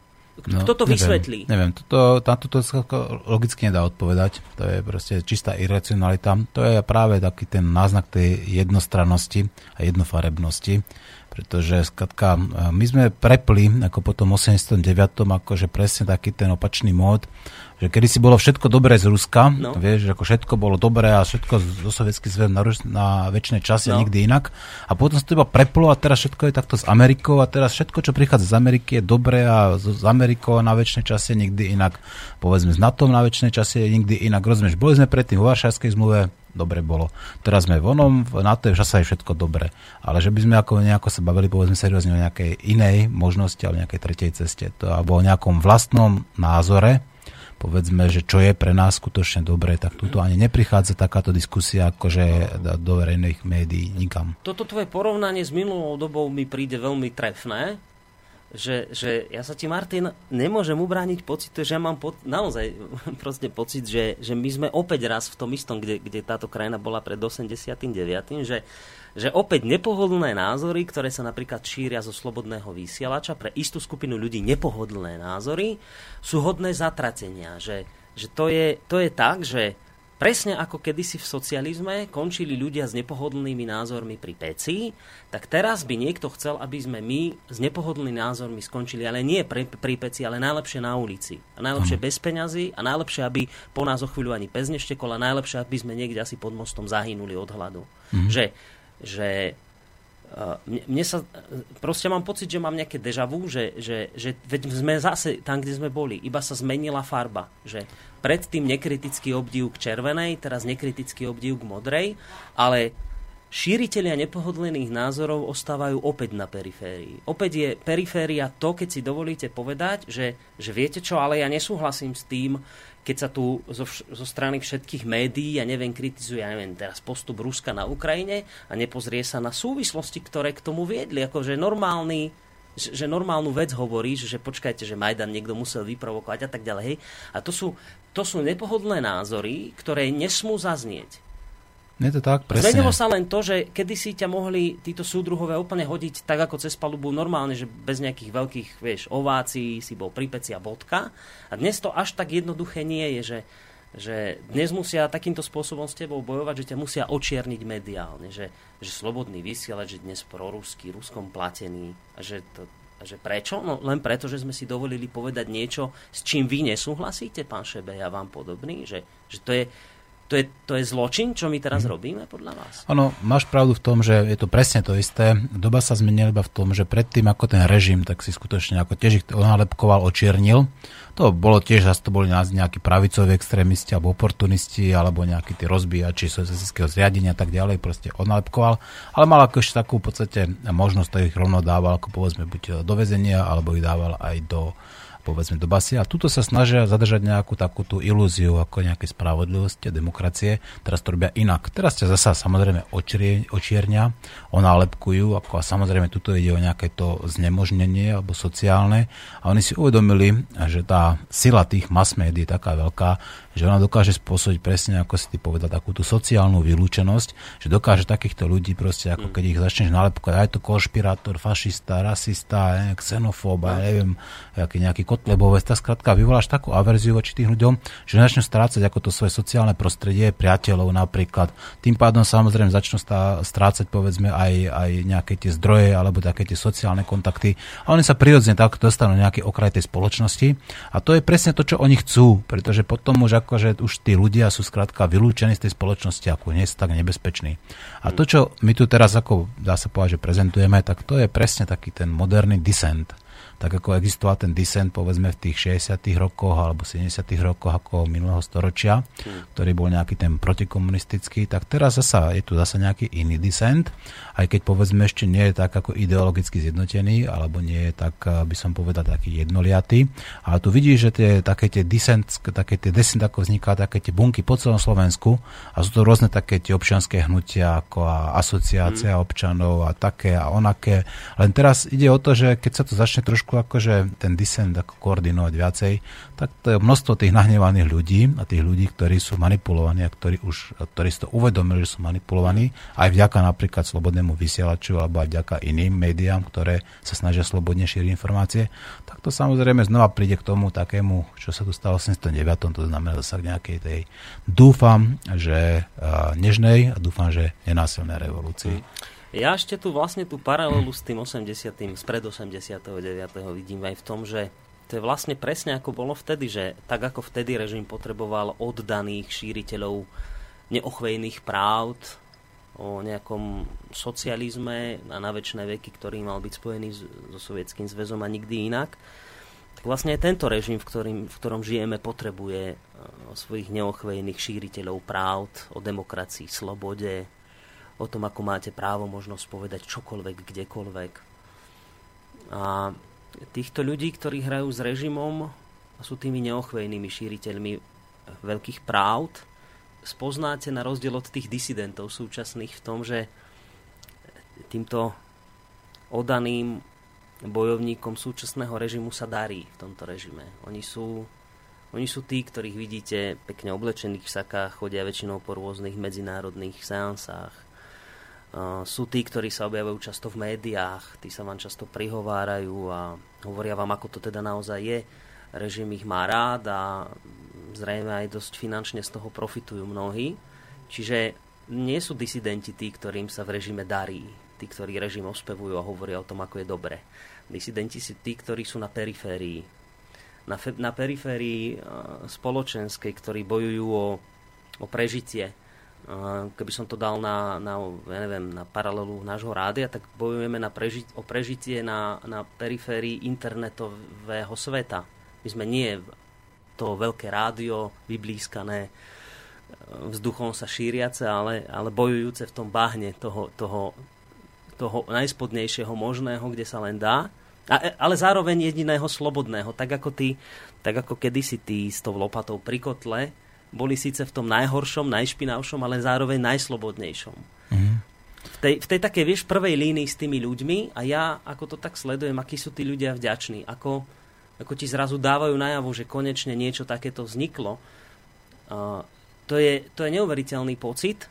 Kto to no, neviem, vysvetlí? Neviem, toto, toto logicky nedá odpovedať. To je proste čistá iracionalita. To je práve taký ten náznak tej jednostrannosti a jednofarebnosti. Pretože skladka, my sme prepli ako potom osemdesiatom deviatom akože presne taký ten opačný mód, že kedy si bolo všetko dobré z Ruska, no. Vieš, že ako všetko bolo dobré a všetko zo Sovietsky zväz na, na väčšie časy no. a nikdy inak. A potom sa to iba preplo a teraz všetko je takto s Amerikou a teraz všetko, čo prichádza z Ameriky je dobré a z Amerikou na väčšie časy nikdy inak. Povedzme s NATO na väčšie časy je nikdy inak. Rozumieš, boli sme predtým vo Varšavskej zmluve, dobre bolo. Teraz sme vonom, na to je však aj všetko dobre. Ale že by sme ako nejako sa bavili, povedzme seriózne o nejakej inej možnosti, alebo nejakej tretej ceste, to, alebo o nejakom vlastnom názore, povedzme, že čo je pre nás skutočne dobré, tak tuto ani neprichádza takáto diskusia, akože do verejných médií nikam. Toto tvoje porovnanie s minulou dobou mi príde veľmi trefné, že, že ja sa ti, Martin, nemôžem ubrániť pocitu, že ja mám po, naozaj proste pocit, že, že my sme opäť raz v tom istom, kde, kde táto krajina bola pred osemdesiatym deviatym Že, že opäť nepohodlné názory, ktoré sa napríklad šíria zo slobodného vysielača, pre istú skupinu ľudí nepohodlné názory sú hodné zatratenia. Že, že to, je, to je tak, že presne ako kedysi v socializme končili ľudia s nepohodlnými názormi pri peci, tak teraz by niekto chcel, aby sme my s nepohodlnými názormi skončili, ale nie pri, pri peci, ale najlepšie na ulici. A najlepšie bez peňazí a najlepšie, aby po nás o chvíľu ani pes neštekol a najlepšie, aby sme niekde asi pod mostom zahynuli od hladu. Mm-hmm. Že, že Mne, mne sa, proste mám pocit, že mám nejaké déjà vu, že, že, že veď sme zase tam, kde sme boli, iba sa zmenila farba, že predtým nekritický obdiv k červenej, teraz nekritický obdiv k modrej, ale šíritelia nepohodlných názorov ostávajú opäť na periférii. Opäť je periféria to, keď si dovolíte povedať, že, že viete čo, ale ja nesúhlasím s tým, keď sa tu zo, zo strany všetkých médií, ja neviem, kritizuje, ja neviem, teraz postup Ruska na Ukrajine a nepozrie sa na súvislosti, ktoré k tomu viedli. Akože normálny, že, že normálnu vec hovoríš, že počkajte, že Majdan niekto musel vyprovokovať a tak ďalej. Hej. A to sú, to sú nepohodlné názory, ktoré nesmú zaznieť. Je to tak, presne. Zmenilo sa len to, že kedysi ťa mohli títo súdruhové úplne hodiť tak ako cez palubu normálne, že bez nejakých veľkých, vieš, ovácií si bol pri peci a bodka. A dnes to až tak jednoduché nie je, že, že dnes musia takýmto spôsobom s tebou bojovať, že ťa musia očierniť mediálne, že, že slobodný vysielač je dnes proruský, ruskom platený a že to a že prečo? No len preto, že sme si dovolili povedať niečo, s čím vy nesúhlasíte, pán Šebej, a vám podobný, že, že to je To je, to je zločin, čo my teraz mm. robíme, podľa vás? Áno, máš pravdu v tom, že je to presne to isté. Doba sa zmenila iba v tom, že predtým ako ten režim, tak si skutočne ako tiež ich onálepkoval, očiernil. To bolo tiež, zase to boli nejakí pravicoví extrémisti alebo oportunisti, alebo nejakí tí rozbíjači socialistického zriadenia a tak ďalej, proste onálepkoval. Ale mal ako ešte takú v podstate možnosť, to ich rovno dával, ako povedzme buď do väzenia, alebo ich dával aj do povedzme do basy. A tuto sa snažia zadržať nejakú takú tú ilúziu ako nejakej spravodlivosti a demokracie. Teraz to robia inak. Teraz ťa zasa samozrejme očrie, očiernia, onálepkujú, ako a samozrejme tuto ide o nejaké to znemožnenie alebo sociálne. A oni si uvedomili, že tá sila tých mass médií je taká veľká, že ona dokáže spôsobiť presne, ako si ty povedal, takú tú sociálnu vylúčenosť, že dokáže takýchto ľudí proste, ako keď ich začneš nálepkovať, aj to konšpirátor, fašista, rasista, ne, xenofób, ja neviem, aký nejaký kotlebovec, tak skrátka vyvoláš takú averziu voči tých ľuďom, že začnú strácať ako to svoje sociálne prostredie, priateľov napríklad. Tým pádom samozrejme začnú strácať povedzme aj, aj nejaké tie zdroje alebo také tie sociálne kontakty a oni sa prirodzene tak dostanú nejaký okraj tej spoločnosti a to je presne to, čo oni chcú, pretože potom už akože už tí ľudia sú skrátka vylúčení z tej spoločnosti, ako nie sú tak nebezpeční. A to, čo my tu teraz ako dá sa povedať, že prezentujeme, tak to je presne taký ten moderný dissent. Tak ako existoval ten dissent povedzme v tých šesťdesiatych rokoch alebo sedemdesiatych rokoch ako minulého storočia, hmm. ktorý bol nejaký ten protikomunistický, tak teraz zasa, je tu zasa nejaký iný dissent, aj keď povedzme ešte nie je tak ako ideologicky zjednotený, alebo nie je tak, by som povedal, taký jednoliatý. Ale tu vidíš, že tie, také tie dissent, také tie dissent ako vzniká, také tie bunky po celom Slovensku a sú to rôzne také tie občianske hnutia ako a asociácia hmm. občanov a také a onaké. Len teraz ide o to, že keď sa to začne trošku akože ten dissent ako koordinovať viacej, tak to je množstvo tých nahnevaných ľudí a tých ľudí, ktorí sú manipulovaní a ktorí už, ktorí si to uvedomili, že sú manipulovaní, aj vďaka napríklad slobodnému vysielaču alebo aj vďaka iným médiám, ktoré sa snažia slobodne šíriť informácie, tak to samozrejme znova príde k tomu takému, čo sa tu stalo v osemdesiatdeväť, to znamená zasa k nejakej tej, dúfam, že uh, nežnej a dúfam, že nenásilnej revolúcii. Ja ešte tu vlastne tú paralelu s tým osemdesiatym, z pred osemdesiatdeväť vidím aj v tom, že to je vlastne presne ako bolo vtedy, že tak ako vtedy režim potreboval oddaných šíriteľov neochvejných práv o nejakom socializme a na večné veky, ktorý mal byť spojený so Sovietským zväzom a nikdy inak, tak vlastne aj tento režim, v, ktorým, v ktorom žijeme, potrebuje svojich neochvejných šíriteľov práv o demokracii, slobode, o tom, ako máte právo, možnosť povedať čokoľvek, kdekoľvek. A týchto ľudí, ktorí hrajú s režimom a sú tými neochvejnými šíriteľmi veľkých práv, spoznáte na rozdiel od tých disidentov súčasných v tom, že týmto oddaným bojovníkom súčasného režimu sa darí v tomto režime. Oni sú, oni sú tí, ktorých vidíte pekne oblečených v sakách, chodia väčšinou po rôznych medzinárodných seansách. Uh, sú tí, ktorí sa objavujú často v médiách, tí sa vám často prihovárajú a hovoria vám, ako to teda naozaj je. Režim ich má rád a zrejme aj dosť finančne z toho profitujú mnohí. Čiže nie sú disidenti tí, ktorým sa v režime darí, tí, ktorí režim ospevujú a hovoria o tom, ako je dobre. Disidenti sú tí, ktorí sú na periférii. Na, fe- na periférii uh, spoločenskej, ktorí bojujú o, o prežitie. Uh, keby som to dal na, na, ja neviem, na paralelu nášho rádia, tak bojujeme na preži- o prežitie na, na periférii internetového sveta. My sme nie to veľké rádio, vyblískané, vzduchom sa šíriace, ale, ale bojujúce v tom bahne toho, toho, toho najspodnejšieho možného, kde sa len dá. A, ale zároveň jediného slobodného. Tak ako, ty, tak ako kedysi tí s tou lopatou pri kotle boli síce v tom najhoršom, najšpinavšom, ale zároveň najslobodnejšom. Mm. V, tej, v tej takej, vieš, prvej línii s tými ľuďmi a ja, ako to tak sledujem, akí sú tí ľudia vďační. Ako, ako ti zrazu dávajú najavo, že konečne niečo takéto vzniklo. Uh, to, je, to je neuveriteľný pocit.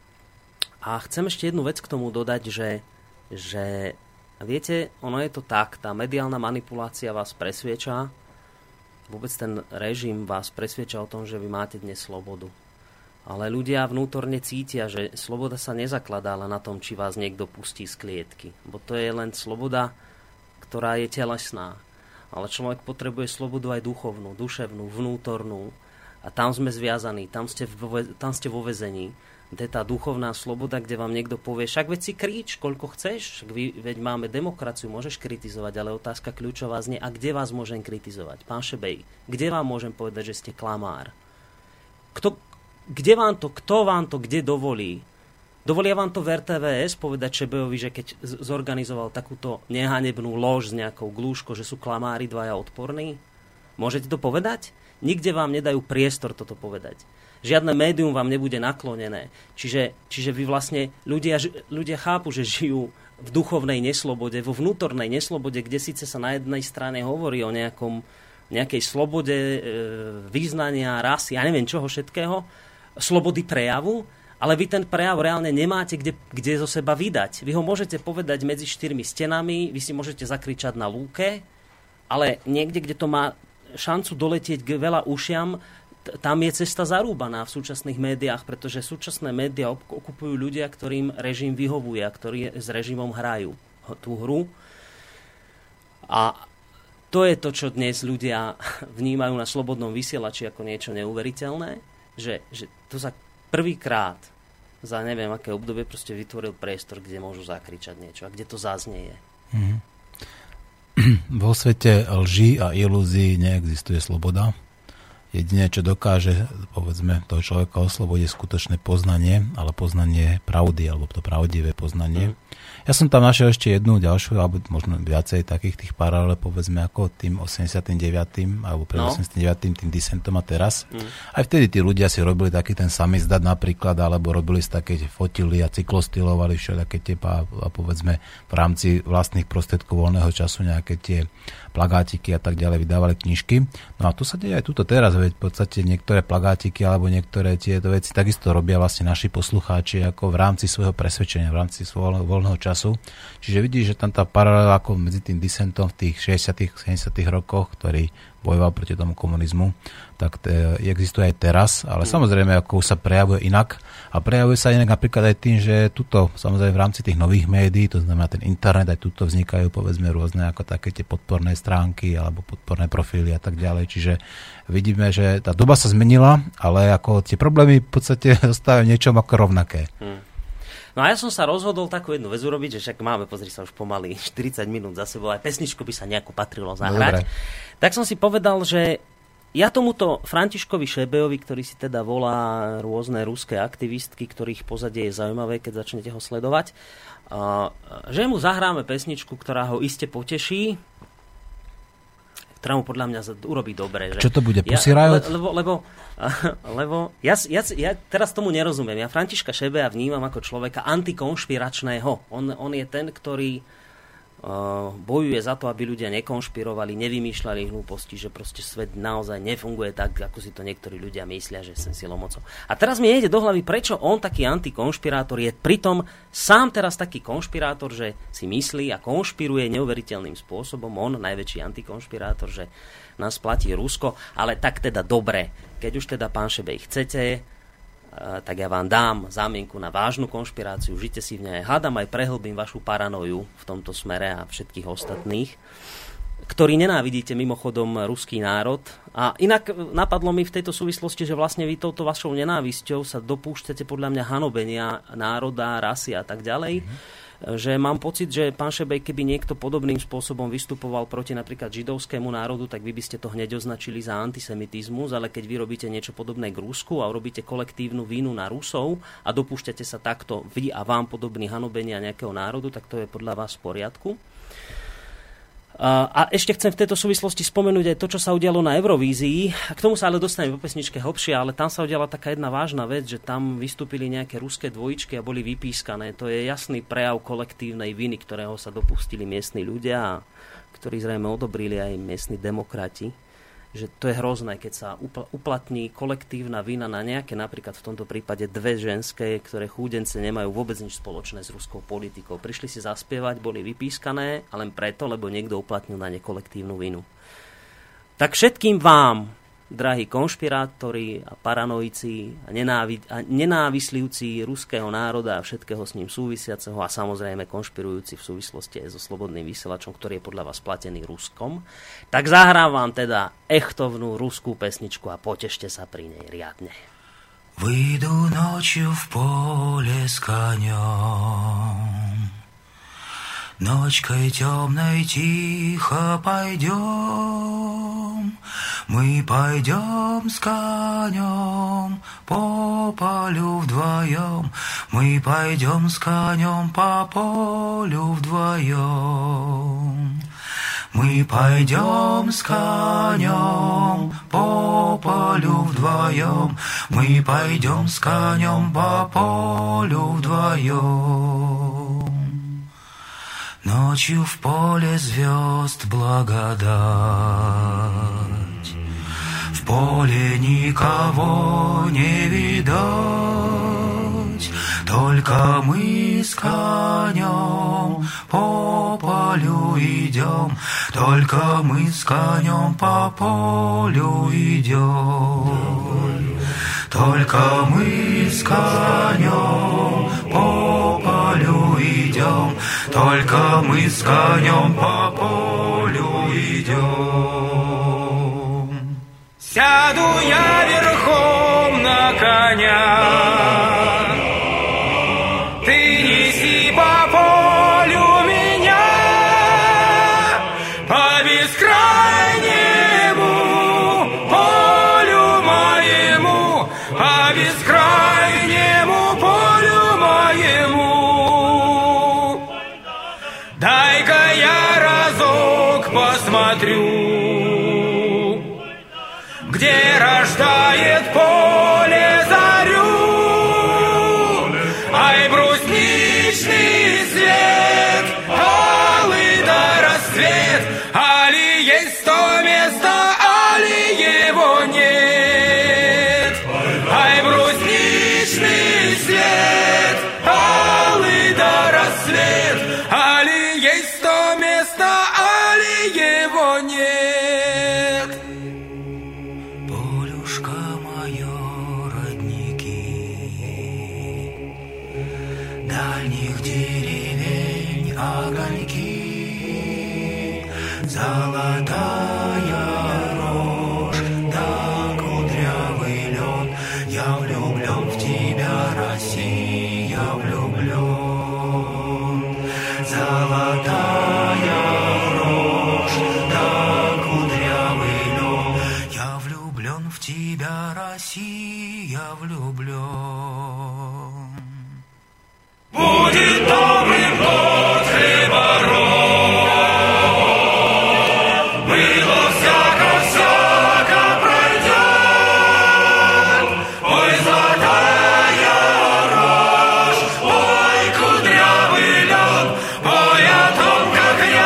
A chcem ešte jednu vec k tomu dodať, že, že viete, ono je to tak, tá mediálna manipulácia vás presvieča, vôbec ten režim vás presvieča o tom, že vy máte dnes slobodu. Ale ľudia vnútorne cítia, že sloboda sa nezakladá len na tom, či vás niekto pustí z klietky. Bo to je len sloboda, ktorá je telesná. Ale človek potrebuje slobodu aj duchovnú, duševnú, vnútornú. A tam sme zviazaní, tam ste, vo, tam ste vo väzení. To je tá duchovná sloboda, kde vám niekto povie, však veď si kríč, koľko chceš, však vy, veď máme demokraciu, môžeš kritizovať, ale otázka kľúčová znie, a kde vás môžem kritizovať? Pán Šebej, kde vám môžem povedať, že ste klamár? Kto, kde vám to, kto vám to kde dovolí? Dovolia vám to v er té vé es povedať Šebejovi, že keď zorganizoval takúto nehanebnú lož s nejakou glúškou, že sú klamári dvaja odporní? Môžete to povedať? Nikde vám nedajú priestor toto povedať. Žiadne médium vám nebude naklonené. Čiže, čiže vy vlastne, ľudia, ľudia chápu, že žijú v duchovnej neslobode, vo vnútornej neslobode, kde síce sa na jednej strane hovorí o nejakom, nejakej slobode e, vyznania, rasy, ja neviem čoho všetkého, slobody prejavu, ale vy ten prejav reálne nemáte kde, kde zo seba vydať. Vy ho môžete povedať medzi štyrmi stenami, vy si môžete zakričať na lúke, ale niekde, kde to má šancu doletieť k veľa ušiam, tam je cesta zarúbaná v súčasných médiách, pretože súčasné médiá okupujú ľudia, ktorým režim vyhovuje a ktorí s režimom hrajú tú hru. A to je to, čo dnes ľudia vnímajú na slobodnom vysielači ako niečo neuveriteľné, že, že to sa prvýkrát za neviem aké obdobie proste vytvoril priestor, kde môžu zakričať niečo a kde to zaznieje. Mm. Vo svete lží a ilúzií neexistuje sloboda. Jedine, čo dokáže, povedzme, toho človeka oslobodiť skutočné poznanie, ale poznanie pravdy, alebo to pravdivé poznanie. Mm. Ja som tam našiel ešte jednu ďalšiu, alebo možno viacej takých tých paralel, povedzme, ako tým osemdesiatym devátym alebo pred no. osemdesiatym devátym tým disentom a teraz. Mm. Aj vtedy tí ľudia si robili taký ten samizdat napríklad, alebo robili si také, fotili a cyklostylovali všelijaké tie, a, a povedzme, v rámci vlastných prostriedkov voľného času nejaké tie plagátiky a tak ďalej, vydávali knižky. No a tu sa deje aj tuto teraz, veď v podstate niektoré plagátiky alebo niektoré tieto veci takisto robia vlastne naši poslucháči ako v rámci svojho presvedčenia, v rámci svojho voľného času. Čiže vidíš, že tam tá paralela ako medzi tým disentom v tých šesťdesiatych sedemdesiatych rokoch, ktorý bojoval proti tomu komunizmu, tak te, existuje aj teraz, ale mm. samozrejme ako sa prejavuje inak a prejavuje sa inak napríklad aj tým, že tuto samozrejme v rámci tých nových médií, to znamená ten internet, aj tuto vznikajú povedzme rôzne ako také tie podporné stránky alebo podporné profily a tak ďalej, čiže vidíme, že tá doba sa zmenila, ale ako tie problémy v podstate zostávajú niečom ako rovnaké. Mm. No a ja som sa rozhodol takú jednu vec urobiť, že však máme, pozri sa už pomaly štyridsať minút za sebou, aj pesničku by sa nejako patrilo zahrať. No, tak som si povedal, že ja tomuto Františkovi Šebejovi, ktorý si teda volá rôzne ruské aktivistky, ktorých pozadie je zaujímavé, keď začnete ho sledovať, že mu zahráme pesničku, ktorá ho iste poteší, ktorá mu podľa mňa urobí dobre. Že čo to bude? Pussy Riot? Ja, lebo lebo, lebo ja, ja, ja teraz tomu nerozumiem. Ja Františka Šebeja vnímam ako človeka antikonšpiračného. On, on je ten, ktorý bojuje za to, aby ľudia nekonšpirovali, nevymýšľali hlúposti, že proste svet naozaj nefunguje tak, ako si to niektorí ľudia myslia, že sem silou mocou. A teraz mi ide do hlavy, prečo on taký antikonšpirátor je pritom sám teraz taký konšpirátor, že si myslí a konšpiruje neuveriteľným spôsobom, on najväčší antikonšpirátor, že nás platí Rusko, ale tak teda dobre, keď už teda pán Šebej chcete, tak ja vám dám zámienku na vážnu konšpiráciu, žite si v nej, hádam aj prehlbím vašu paranoju v tomto smere a všetkých ostatných, ktorí nenávidíte mimochodom ruský národ. A inak napadlo mi v tejto súvislosti, že vlastne vy touto vašou nenávisťou sa dopúšťate podľa mňa hanobenia národa, rasy a tak ďalej. Mm-hmm. Že mám pocit, že pán Šebej, keby niekto podobným spôsobom vystupoval proti napríklad židovskému národu, tak vy by ste to hneď označili za antisemitizmus, ale keď vy robíte niečo podobné k Rusku a robíte kolektívnu vínu na Rusov a dopúšťate sa takto vy a vám podobný hanobenia nejakého národu, tak to je podľa vás v poriadku. A ešte chcem v tejto súvislosti spomenúť aj to, čo sa udialo na Eurovízii. K tomu sa ale dostanem po pesničke hlbšie, ale tam sa udiala taká jedna vážna vec, že tam vystúpili nejaké ruské dvojičky a boli vypískané. To je jasný prejav kolektívnej viny, ktorého sa dopustili miestni ľudia, ktorí zrejme odobrili aj miestni demokrati. Že to je hrozné, keď sa uplatní kolektívna vina na nejaké, napríklad v tomto prípade dve ženské, ktoré chúdence nemajú vôbec nič spoločné s ruskou politikou. Prišli si zaspievať, boli vypískané, ale len preto, lebo niekto uplatnil na ne kolektívnu vinu. Tak všetkým vám, drahí konšpirátori a paranoici a, nenávi- a nenávislivci ruského národa a všetkého s ním súvisiaceho a samozrejme konšpirujúci v súvislosti aj so slobodným vysielačom, ktorý je podľa vás platený Ruskom, tak zahrám vám teda echtovnú ruskú pesničku a potešte sa pri nej riadne. Выйду ночью в поле с конем, ночкой темной тихо пойдем, мы пойдем с конем по полю вдвоем, мы пойдем с конем по полю вдвоем. Мы пойдем с конем по полю вдвоем, мы пойдем с конем по полю вдвоем. Ночью в поле звезд благодать, в поле никого не видать, только мы с конем по полю идем, только мы с конем по полю идем, только мы с конем по полю идем, только мы с конем по полю идем. Сяду я верхом на коня, ты неси по полю меня, по бескрайнему полю моему, по бескрайнему полю моему. Дай-ка я разок посмотрю, где рождает поле зарю, ай, брусничный свет, алый да рассвет, али есть то место, али его нет, ай, брусничный свет, алый да рассвет, али есть то место, али его нет. Полюшка мое, родники, дальних деревень огоньки, золотая рожь да кудрявый лед. Я влюблен в тебя, Россия, влюблен. Золотая рожь да кудрявый лед. Я влюблен в тебя, Россия, влюблен. Будет добрым год хлебород, было всяко-всяко пройдет. Ой, золотая рожь, ой, кудрявый лед, ой, о том, как я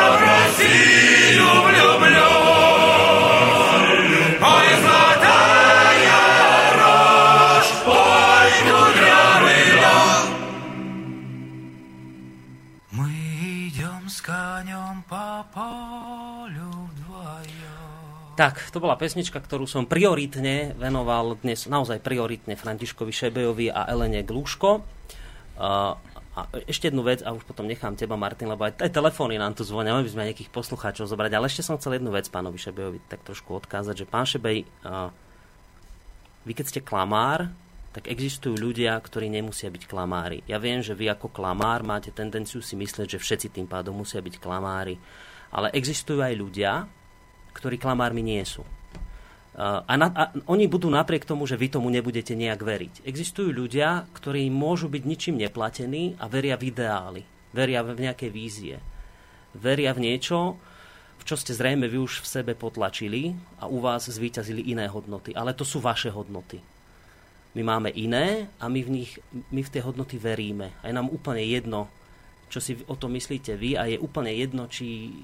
Tak, to bola pesnička, ktorú som prioritne venoval dnes, naozaj prioritne Františkovi Šebejovi a Elene Glúško. Uh, a ešte jednu vec, a už potom nechám teba, Martin, lebo aj, aj telefóny nám tu zvonia, aby sme nejakých poslucháčov zobrať, ale ešte som chcel jednu vec pánovi Šebejovi tak trošku odkázať, že pán Šebej, uh, vy keď ste klamár, tak existujú ľudia, ktorí nemusia byť klamári. Ja viem, že vy ako klamár máte tendenciu si myslieť, že všetci tým pádom musia byť klamári, ale existujú aj ľudia, ktorí klamármi nie sú. Uh, a, na, a oni budú napriek tomu, že vy tomu nebudete nejak veriť. Existujú ľudia, ktorí môžu byť ničím neplatení a veria v ideály. Veria v nejaké vízie. Veria v niečo, v čo ste zrejme vy už v sebe potlačili a u vás zvíťazili iné hodnoty. Ale to sú vaše hodnoty. My máme iné a my v nich, my v tie hodnoty veríme. A je nám úplne jedno, čo si o tom myslíte vy, a je úplne jedno, či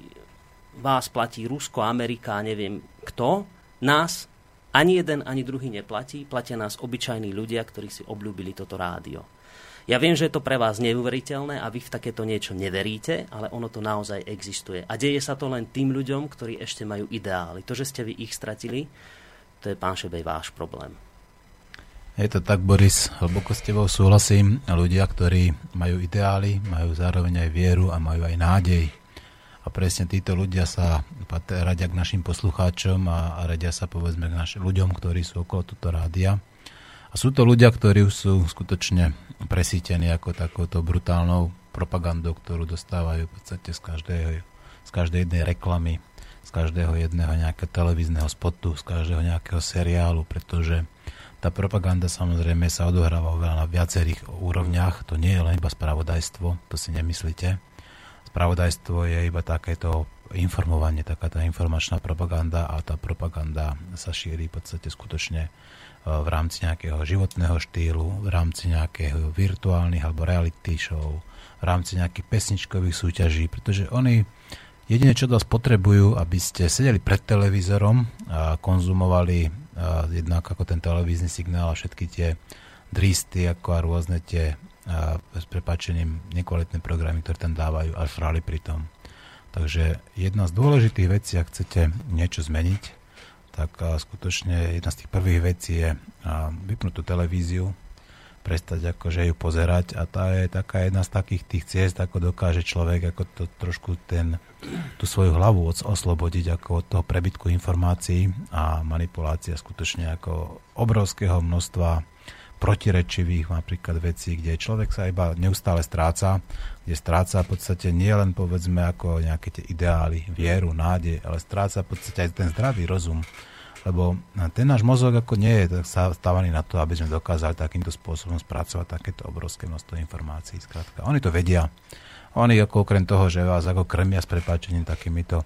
vás platí Rusko, Amerika, neviem kto. Nás ani jeden, ani druhý neplatí. Platia nás obyčajní ľudia, ktorí si obľúbili toto rádio. Ja viem, že je to pre vás neuveriteľné a vy v takéto niečo neveríte, ale ono to naozaj existuje. A deje sa to len tým ľuďom, ktorí ešte majú ideály. To, že ste vy ich stratili, to je, pán Šebej, váš problém. Je to tak, Boris, hlboko s tebou súhlasím. Ľudia, ktorí majú ideály, majú zároveň aj vieru a majú aj nádej. A presne títo ľudia sa radia k našim poslucháčom a, a radia sa, povedzme, k našim ľuďom, ktorí sú okolo toto rádia. A sú to ľudia, ktorí sú skutočne presítení ako takouto brutálnou propagandou, ktorú dostávajú v podstate z každej, z každej jednej reklamy, z každého jedného nejakého televízneho spotu, z každého nejakého seriálu, pretože tá propaganda samozrejme sa odohráva na viacerých úrovniach. To nie je len iba spravodajstvo, to si nemyslíte. Spravodajstvo je iba takéto informovanie, taká tá informačná propaganda, a tá propaganda sa šíri v podstate skutočne v rámci nejakého životného štýlu, v rámci nejakého virtuálnych alebo reality show, v rámci nejakých pesničkových súťaží, pretože oni jedine, čo vás potrebujú, aby ste sedeli pred televízorom a konzumovali jednak ako ten televízny signál a všetky tie dristy, ako a rôzne tie a s prepáčením nekvalitné programy, ktoré tam dávajú, a frali pri tom. Takže jedna z dôležitých vecí, ak chcete niečo zmeniť, tak skutočne jedna z tých prvých vecí je vypnúť tú televíziu, prestať akože ju pozerať, a tá je taká jedna z takých tých ciest, ako dokáže človek ako to trošku ten, tú svoju hlavu oslobodiť ako od toho prebytku informácií a manipulácia skutočne ako obrovského množstva protirečivých napríklad vecí, kde človek sa iba neustále stráca, kde stráca v podstate nie len povedzme ako nejaké tie ideály, vieru, nádej, ale stráca v podstate aj ten zdravý rozum. Lebo ten náš mozog ako nie je stávaný na to, aby sme dokázali takýmto spôsobom spracovať takéto obrovské množstvo informácií. Skrátka, oni to vedia. Oni ako okrem toho, že vás ako krmia s prepáčením takýmito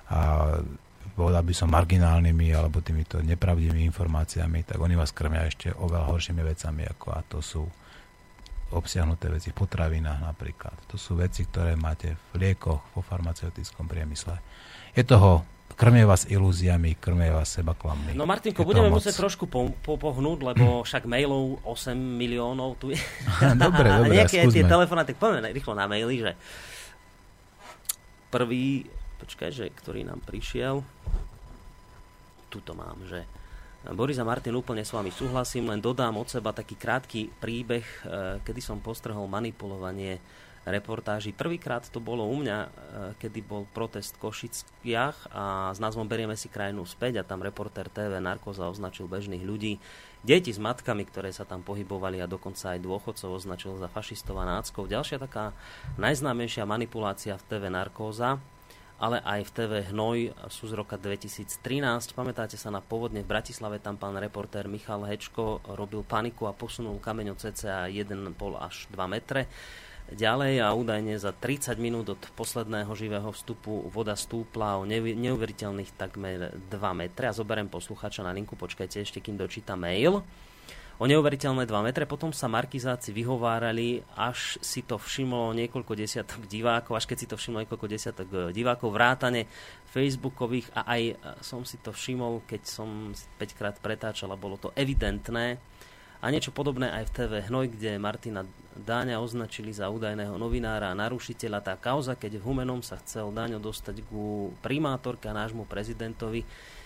a povedal by som marginálnymi alebo týmito nepravdivými informáciami, tak oni vás krmia ešte oveľa horšími vecami, ako a to sú obsiahnuté veci v potravinách napríklad. To sú veci, ktoré máte v liekoch, vo farmaceutickom priemysle. Je toho, krmie vás ilúziami, krmie vás seba klammi. No Martinko, budeme musieť trošku po, po, pohnúť, lebo však mailov osem miliónov tu je. Dobre, dobre, a nejaké skúsme. tie telefonáty, poďme rýchlo na maily, že prvý, počkaj, že ktorý nám prišiel, tuto mám, že Boris a Martin, úplne s vami súhlasím, len dodám od seba taký krátky príbeh, kedy som postrhol manipulovanie reportáži. Prvýkrát to bolo u mňa, kedy bol protest v Košiciach a s názvom Berieme si krajinu späť, a tam reportér té vé Narkoza označil bežných ľudí, deti s matkami, ktoré sa tam pohybovali, a dokonca aj dôchodcov označil za fašistov a náckov. Ďalšia taká najznámejšia manipulácia v té vé Narkoza, ale aj v té vé Hnoj, sú z roka dvetisíctrinásť. Pamätáte sa na povodne v Bratislave? Tam pán reportér Michal Hečko robil paniku a posunul kameň o cca jeden a pol až dva metre ďalej, a údajne za tridsať minút od posledného živého vstupu voda stúpla o neuveriteľných takmer dva metre. A zoberiem posluchača na linku, počkajte ešte, kým dočíta mail. O neuveriteľné dva metre. Potom sa markizáci vyhovárali, až si to všimlo niekoľko desiatok divákov, až keď si to všimlo niekoľko desiatok divákov, vrátane facebookových, a aj som si to všimol, keď som päťkrát pretáčal, a bolo to evidentné. A niečo podobné aj v té vé Hnoj, kde Martina Dáňa označili za údajného novinára a narušiteľa. Tá kauza, keď v Humenom sa chcel Dáňo dostať ku primátorke a nášmu prezidentovi,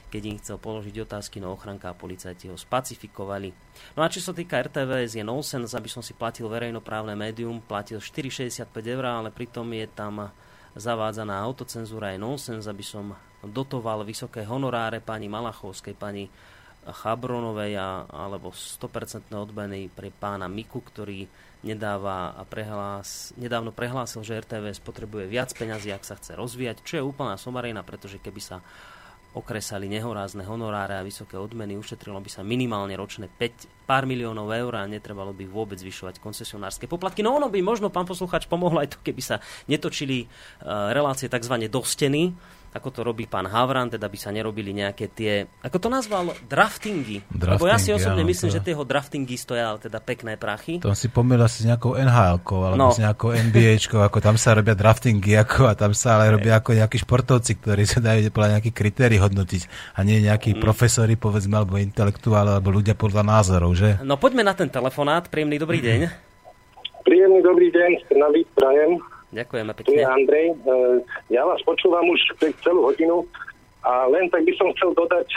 keď im chcel položiť otázky, no ochranka a policajti ho spacifikovali. No a čo sa týka er té vé es, je nonsens, aby som si platil verejnoprávne médium, platil štyri šesťdesiatpäť eur, ale pritom je tam zavádzaná autocenzúra, je nonsens, aby som dotoval vysoké honoráre pani Malachovskej, pani Chabronovej a, alebo sto percent odmeny pre pána Miku, ktorý nedáva a prehlás, nedávno prehlásil, že er té vé es potrebuje viac peňazí, ak sa chce rozvíjať, čo je úplná somarina, pretože keby sa okresali nehorázne honoráre a vysoké odmeny, ušetrilo by sa minimálne ročne päť, pár miliónov eur a netrebalo by vôbec zvyšovať koncesionárske poplatky. No ono by možno, pán poslucháč, pomohlo aj to, keby sa netočili uh, relácie tzv. Do steny, ako to robí pán Havran, teda by sa nerobili nejaké tie, ako to nazval, draftingy. draftingy Lebo ja si osobne áno, myslím, to... že tie draftingy stoja teda pekné prachy. To si pomýl asi s nejakou en há elkou, alebo no. s nejakou en bé éčkou, ako tam sa robia draftingy, ako, a tam sa ale robia ako nejakí športovci, ktorí sa dajú podľa nejakých kritérií hodnotiť, a nie nejakí mm. profesori, povedzme, alebo intelektuáli, alebo ľudia podľa názorov, že? No poďme na ten telefonát. Príjemný dobrý deň. Príjemný dobrý deň, na Prajem. Ďakujeme pekne. Tu je Andrej. Ja vás počúvam už celú hodinu a len tak by som chcel dodať,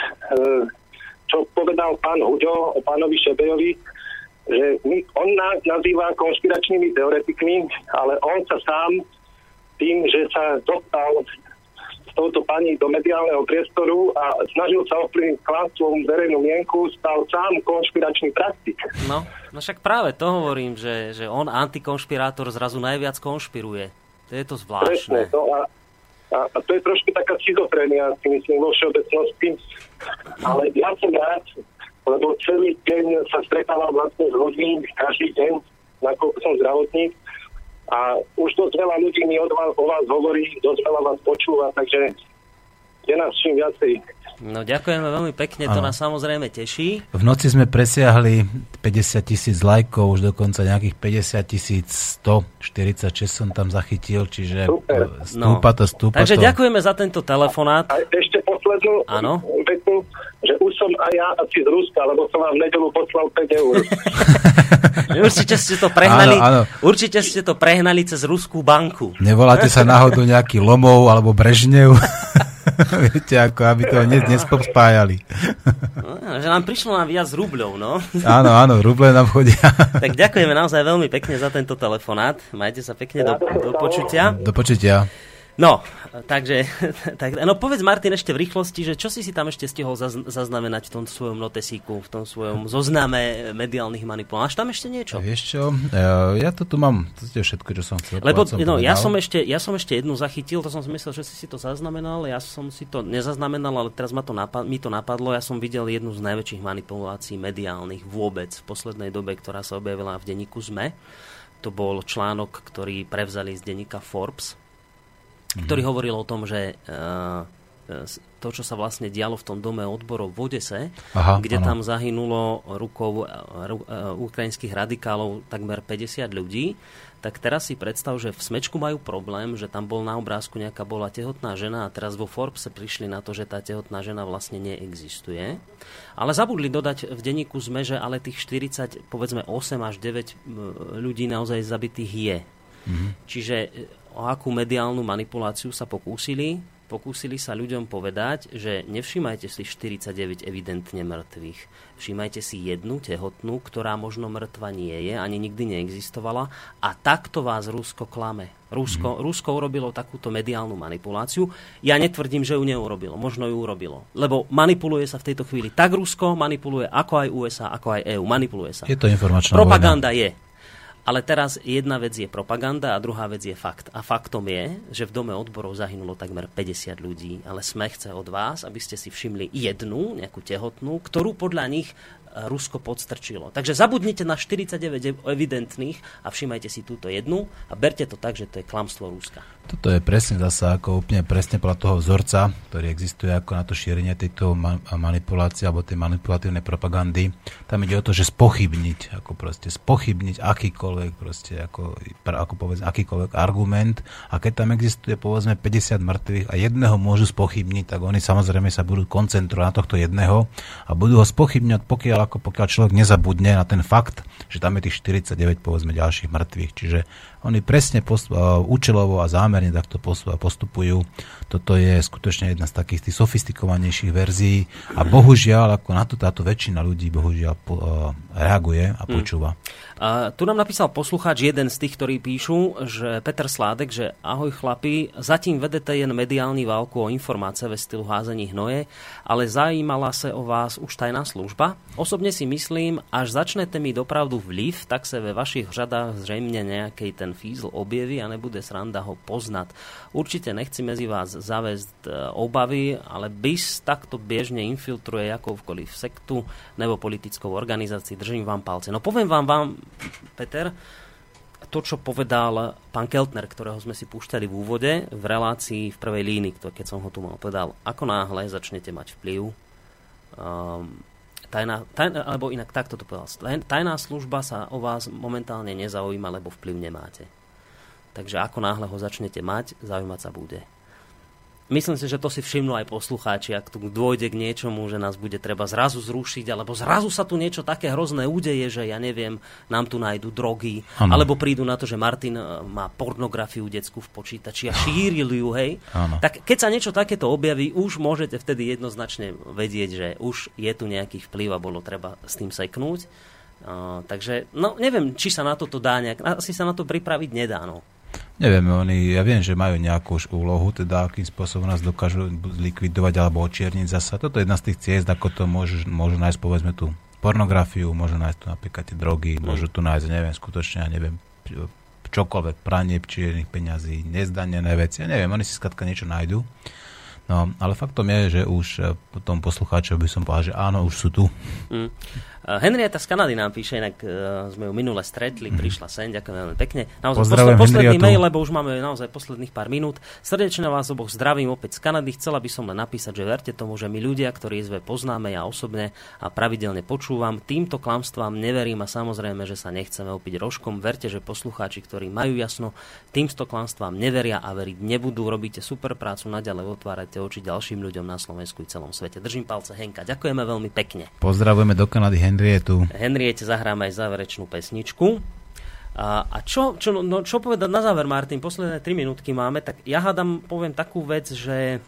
čo povedal pán Huďo o pánovi Šebejovi, že on nás nazýva konšpiračnými teoretikmi, ale on sa sám tým, že sa dostal s touto pani do mediálneho priestoru a snažil sa ovplyvniť klamstvom verejnú mienku, stal sám konšpiračný praktik. No, no však práve to hovorím, že, že on, antikonšpirátor, zrazu najviac konšpiruje. To je to zvláštne. Presne, to a, a, a to je trošku taká schizofrénia, si myslím, vo všeobecnosti. Ale ja som rád, lebo celý deň sa stretávam vlastne s ľuďmi, každý deň, nakoľko som zdravotník. A už dosť veľa ľudí mi od vás, o vás hovorí, dosť veľa vás počúva, takže je nás čím viacej. No ďakujeme veľmi pekne, to ano. Nás samozrejme teší. V noci sme presiahli päťdesiat tisíc lajkov, už dokonca nejakých päťdesiat tisíc stoštyridsaťšesť som tam zachytil, čiže Super. stúpa to, stúpa Takže to. ďakujeme za tento telefonát. A ešte poslednú vetu, že už som aj ja asi z Ruska, lebo som vám v nedeľu poslal päť eur. Určite ste to prehnali, áno, áno. určite ste to prehnali cez ruskú banku. Nevoláte sa náhodou nejaký Lomov alebo Brežnev? Viete, ako aby to dnes, dnes spájali. No, že nám prišlo nám viac rubľov, no. Áno, áno, ruble nám chodia. Tak ďakujeme naozaj veľmi pekne za tento telefonát. Majte sa pekne do, do počutia. Do počutia. No, takže, tak, no povedz, Martin, ešte v rýchlosti, že čo si si tam ešte stihol zaz, zaznamenať v tom svojom notesíku, v tom svojom zozname mediálnych manipulácií. Máš tam ešte niečo? Vieš čo, ja, ja to tu mám, to je všetko, čo som chcel. Lebo som no, ja, som ešte, ja som ešte jednu zachytil, to som si myslel, že si si to zaznamenal, ja som si to nezaznamenal, ale teraz ma to napad, mi to napadlo, ja som videl jednu z najväčších manipulácií mediálnych vôbec v poslednej dobe, ktorá sa objavila v denníku es em e. To bol článok, ktorý prevzali z denníka Forbes, ktorý hovoril o tom, že uh, to, čo sa vlastne dialo v tom dome odborov v Odese, Aha, kde ano. tam zahynulo rukou uh, uh, ukrajinských radikálov takmer päťdesiat ľudí, tak teraz si predstav, že v Smečku majú problém, že tam bol na obrázku nejaká bola tehotná žena a teraz vo Forbese prišli na to, že tá tehotná žena vlastne neexistuje. Ale zabudli dodať v denníku es em e, že ale tých štyridsať, povedzme osem až deväť ľudí naozaj zabitých je. Mhm. Čiže o akú mediálnu manipuláciu sa pokúsili? Pokúsili sa ľuďom povedať, že nevšímajte si štyridsaťdeväť evidentne mŕtvych. Všímajte si jednu tehotnú, ktorá možno mŕtva nie je, ani nikdy neexistovala a takto vás Rusko klame. Rusko, mm. Rusko urobilo takúto mediálnu manipuláciu. Ja netvrdím, že ju neurobilo. Možno ju urobilo. Lebo manipuluje sa v tejto chvíli tak Rusko, manipuluje ako aj ú es á, ako aj é ú. Manipuluje sa. Je to informačná Propaganda vojna. je. Ale teraz jedna vec je propaganda a druhá vec je fakt. A faktom je, že v dome odborov zahynulo takmer päťdesiat ľudí, ale SME chce od vás, aby ste si všimli jednu, nejakú tehotnú, ktorú podľa nich Rusko podstrčilo. Takže zabudnite na štyridsaťdeväť evidentných a všimajte si túto jednu a berte to tak, že to je klamstvo Ruska. Toto je presne zase ako úplne presne podľa toho vzorca, ktorý existuje ako na to šírenie tejto manipulácie alebo tej manipulatívnej propagandy. Tam ide o to, že spochybniť, ako proste spochybniť akýkoľvek proste, ako, ako povedzme, akýkoľvek argument a keď tam existuje povedzme päťdesiat mŕtvych a jedného môžu spochybniť, tak oni samozrejme sa budú koncentrovať na tohto jedného a budú ho spochybňovať, pokiaľ, ako pokiaľ človek nezabudne na ten fakt, že tam je tých štyridsaťdeväť povedzme ďalších mŕtvych. Čiže oni presne postup, účelovo a zámerne takto postupujú. Toto je skutočne jedna z takých tých sofistikovanejších verzií a bohužiaľ, ako na to táto väčšina ľudí bohužiaľ po, uh, reaguje a počúva. Hmm. A tu nám napísal poslucháč, jeden z tých, ktorí píšu, že Peter Sládek, že ahoj chlapi, zatím vedete jen mediální válku o informace ve stylu házení hnoje, ale zajímala se o vás už tajná služba? Osobně si myslím, až začnete mít opravdu vliv, tak se ve vašich řadách zřejmě nějaký ten fízl objeví a nebude sranda ho poznat. Určitě nechci mezi vás zavést obavy, ale BIS takto běžně infiltruje jakoukoliv sektu nebo politickou organizaci. Držím vám palce. No poviem vám, vám Peter, to, čo povedal pán Keltner, ktorého sme si púšťali v úvode, v relácii v prvej línii, keď som ho tu mal, povedal, ako náhle začnete mať vplyv, um, tajná, tajná, alebo inak takto to povedal, tajná služba sa o vás momentálne nezaujíma, lebo vplyv nemáte. Takže ako náhle ho začnete mať, zaujímať sa bude. Myslím si, že to si všimnú aj poslucháči, ak tu dôjde k niečomu, že nás bude treba zrazu zrušiť, alebo zrazu sa tu niečo také hrozné udeje, že ja neviem, nám tu nájdu drogy, ano. Alebo prídu na to, že Martin má pornografiu detskú v počítači a šíril ju, hej. Ano. Tak keď sa niečo takéto objaví, už môžete vtedy jednoznačne vedieť, že už je tu nejaký vplyv a bolo treba s tým seknúť. Uh, takže, no neviem, či sa na toto dá nejak, asi sa na to pripraviť nedá, no. Neviem, oni, ja viem, že majú nejakú úlohu, teda akým spôsobom nás dokážu likvidovať alebo očierniť zasa. Toto je jedna z tých ciest, ako to môžu, môžu nájsť, povedzme, tú pornografiu, môžu nájsť tu napríklad tie drogy, mm. môžu tu nájsť, neviem, skutočne, ja neviem, čokoľvek, pranie čiernych peňazí, nezdanené veci, ja neviem, oni si skladka niečo nájdu. No, ale faktom je, že už potom poslucháčov by som povedal, že áno, už sú tu. Mm. Henrieta z Kanady nám píše, inak uh, sme ju minule stretli, mm. prišla sem, ďakujem veľmi pekne. Naozaj posled, posledný mail, lebo už máme naozaj posledných pár minút. Srdečne vás oboch zdravím opäť z Kanady. Chcela by som len napísať, že verte tomu, že my ľudia, ktorí es vé poznáme, ja osobne a pravidelne počúvam, týmto klamstvám neverím a samozrejme, že sa nechceme opiť rožkom. Verte, že poslucháči, ktorí majú jasno, týmto klamstvám neveria a veriť nebudú. Robíte super prácu, naďalej otvárajte oči ďalším ľuďom na Slovensku i celom svete. Držím palce, Henka. Ďakujeme veľmi pekne. Pozdravujeme do Kanady Henrietu. Henriete zahráme aj záverečnú pesničku. A, a čo, čo, no, čo povedať na záver, Martin? Posledné tri minútky máme, tak ja hádam, poviem takú vec, že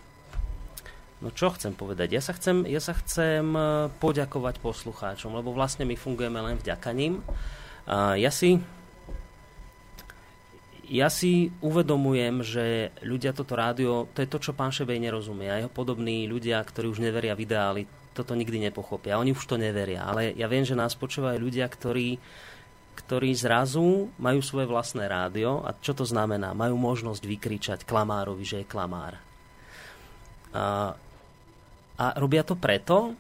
no čo chcem povedať? Ja sa chcem, ja sa chcem poďakovať poslucháčom, lebo vlastne my fungujeme len vďaka nim. A ja si ja si uvedomujem, že ľudia toto rádio, to je to, čo pán Šebej nerozumie. A jeho podobní ľudia, ktorí už neveria v ideály, toto nikdy nepochopia. Oni už to neveria. Ale ja viem, že nás počúvajú ľudia, ktorí, ktorí zrazu majú svoje vlastné rádio. A čo to znamená? Majú možnosť vykričať klamárovi, že je klamár. A, a robia to preto,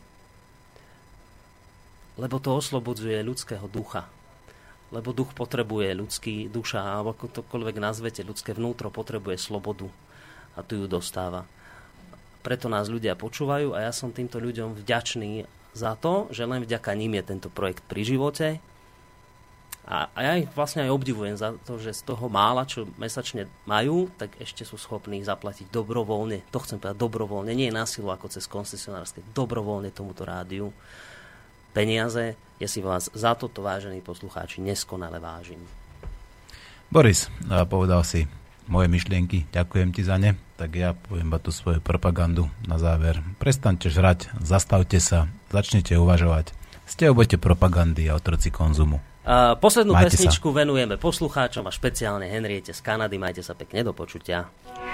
lebo to oslobodzuje ľudského ducha. Lebo duch potrebuje ľudský, duša, alebo ako tokoľvek nazvete, ľudské vnútro potrebuje slobodu. A tu ju dostáva. Preto nás ľudia počúvajú a ja som týmto ľuďom vďačný za to, že len vďaka ním je tento projekt pri živote. A, a ja ich vlastne aj obdivujem za to, že z toho mála, čo mesačne majú, tak ešte sú schopní zaplatiť dobrovoľne. To chcem povedať dobrovoľne, nie je násilu ako cez koncesionárske, dobrovoľne tomuto rádiu peniaze. Ja si vás za toto, vážení poslucháči, neskonale vážim. Boris, povedal si moje myšlienky, ďakujem ti za ne, tak ja poviem tú svoju propagandu na záver. Prestaňte žrať, zastavte sa, začnite uvažovať. Ste obete propagandy a otroci konzumu. Uh, poslednú Majte pesničku sa. Venujeme poslucháčom a špeciálne Henriete z Kanady. Majte sa pekne, do počutia.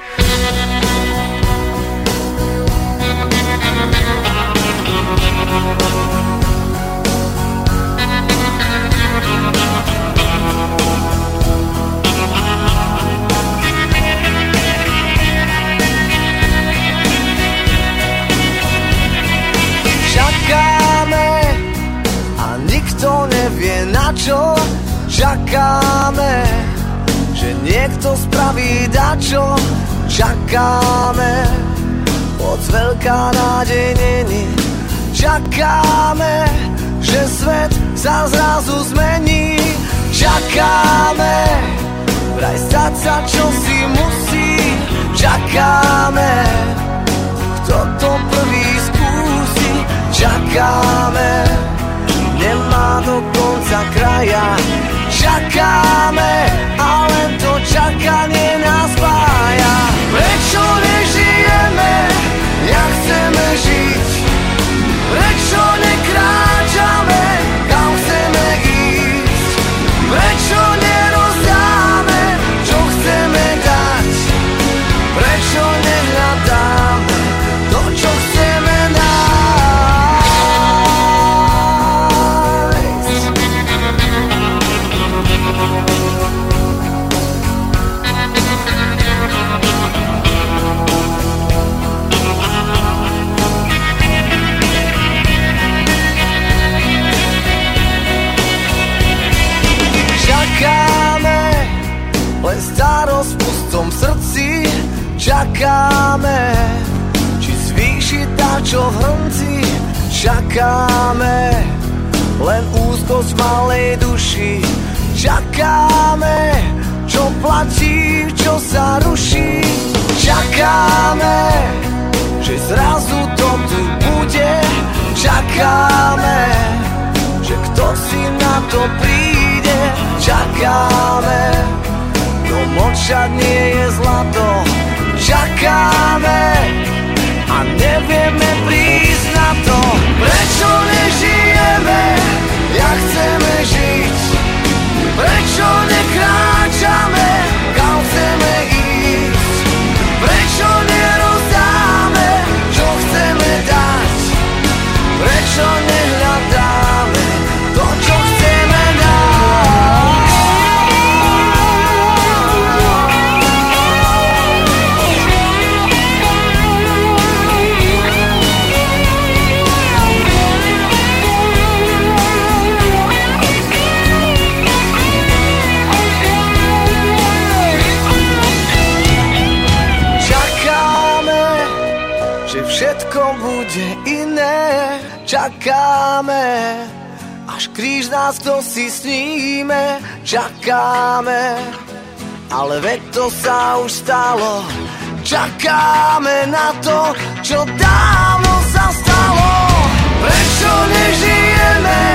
Čakáme a nikto nevie na čo. Čakáme, že niekto spraví dačo. Čakáme, hoď veľká nádej není. Čakáme, že svet sa zrazu zmení. Čakáme, vraj stať sa čo si musí. Čakáme, kto to prvý skúsi. Čakáme, nemá dokonca konca kraja. Čakáme, ale to čakanie nás spája. Prečo nežijeme, jak chceme žiť? Prečo nekráčame, kam chceme ísť? Prečo nerozdáme, čo chceme dať? Prečo nehľadáme to, čo chceme nájsť? Čakáme, len starosť v pustom srdci. Čakáme, či zvýši táčo v hrnci. Čakáme, len úzkosť v malej duši. Čakáme, čo platí, čo sa ruší. Čakáme, že zrazu to tu bude. Čakáme, že kto si na to príde. Čakáme, no mlčať nie je zlato. Čakáme a nevieme prísť na to. Prečo nežijeme, jak chceme žiť? Prečo nekráčame, kam chceme ísť? Prečo nerozdáme, čo chceme dať? Prečo nehľadáme to, čo chceme dať? Všetko bude iné, čakáme, až kríž nás kto si sníme, čakáme, ale veď to sa už stalo, čakáme na to, čo dávno sa stalo. Prečo nežijeme,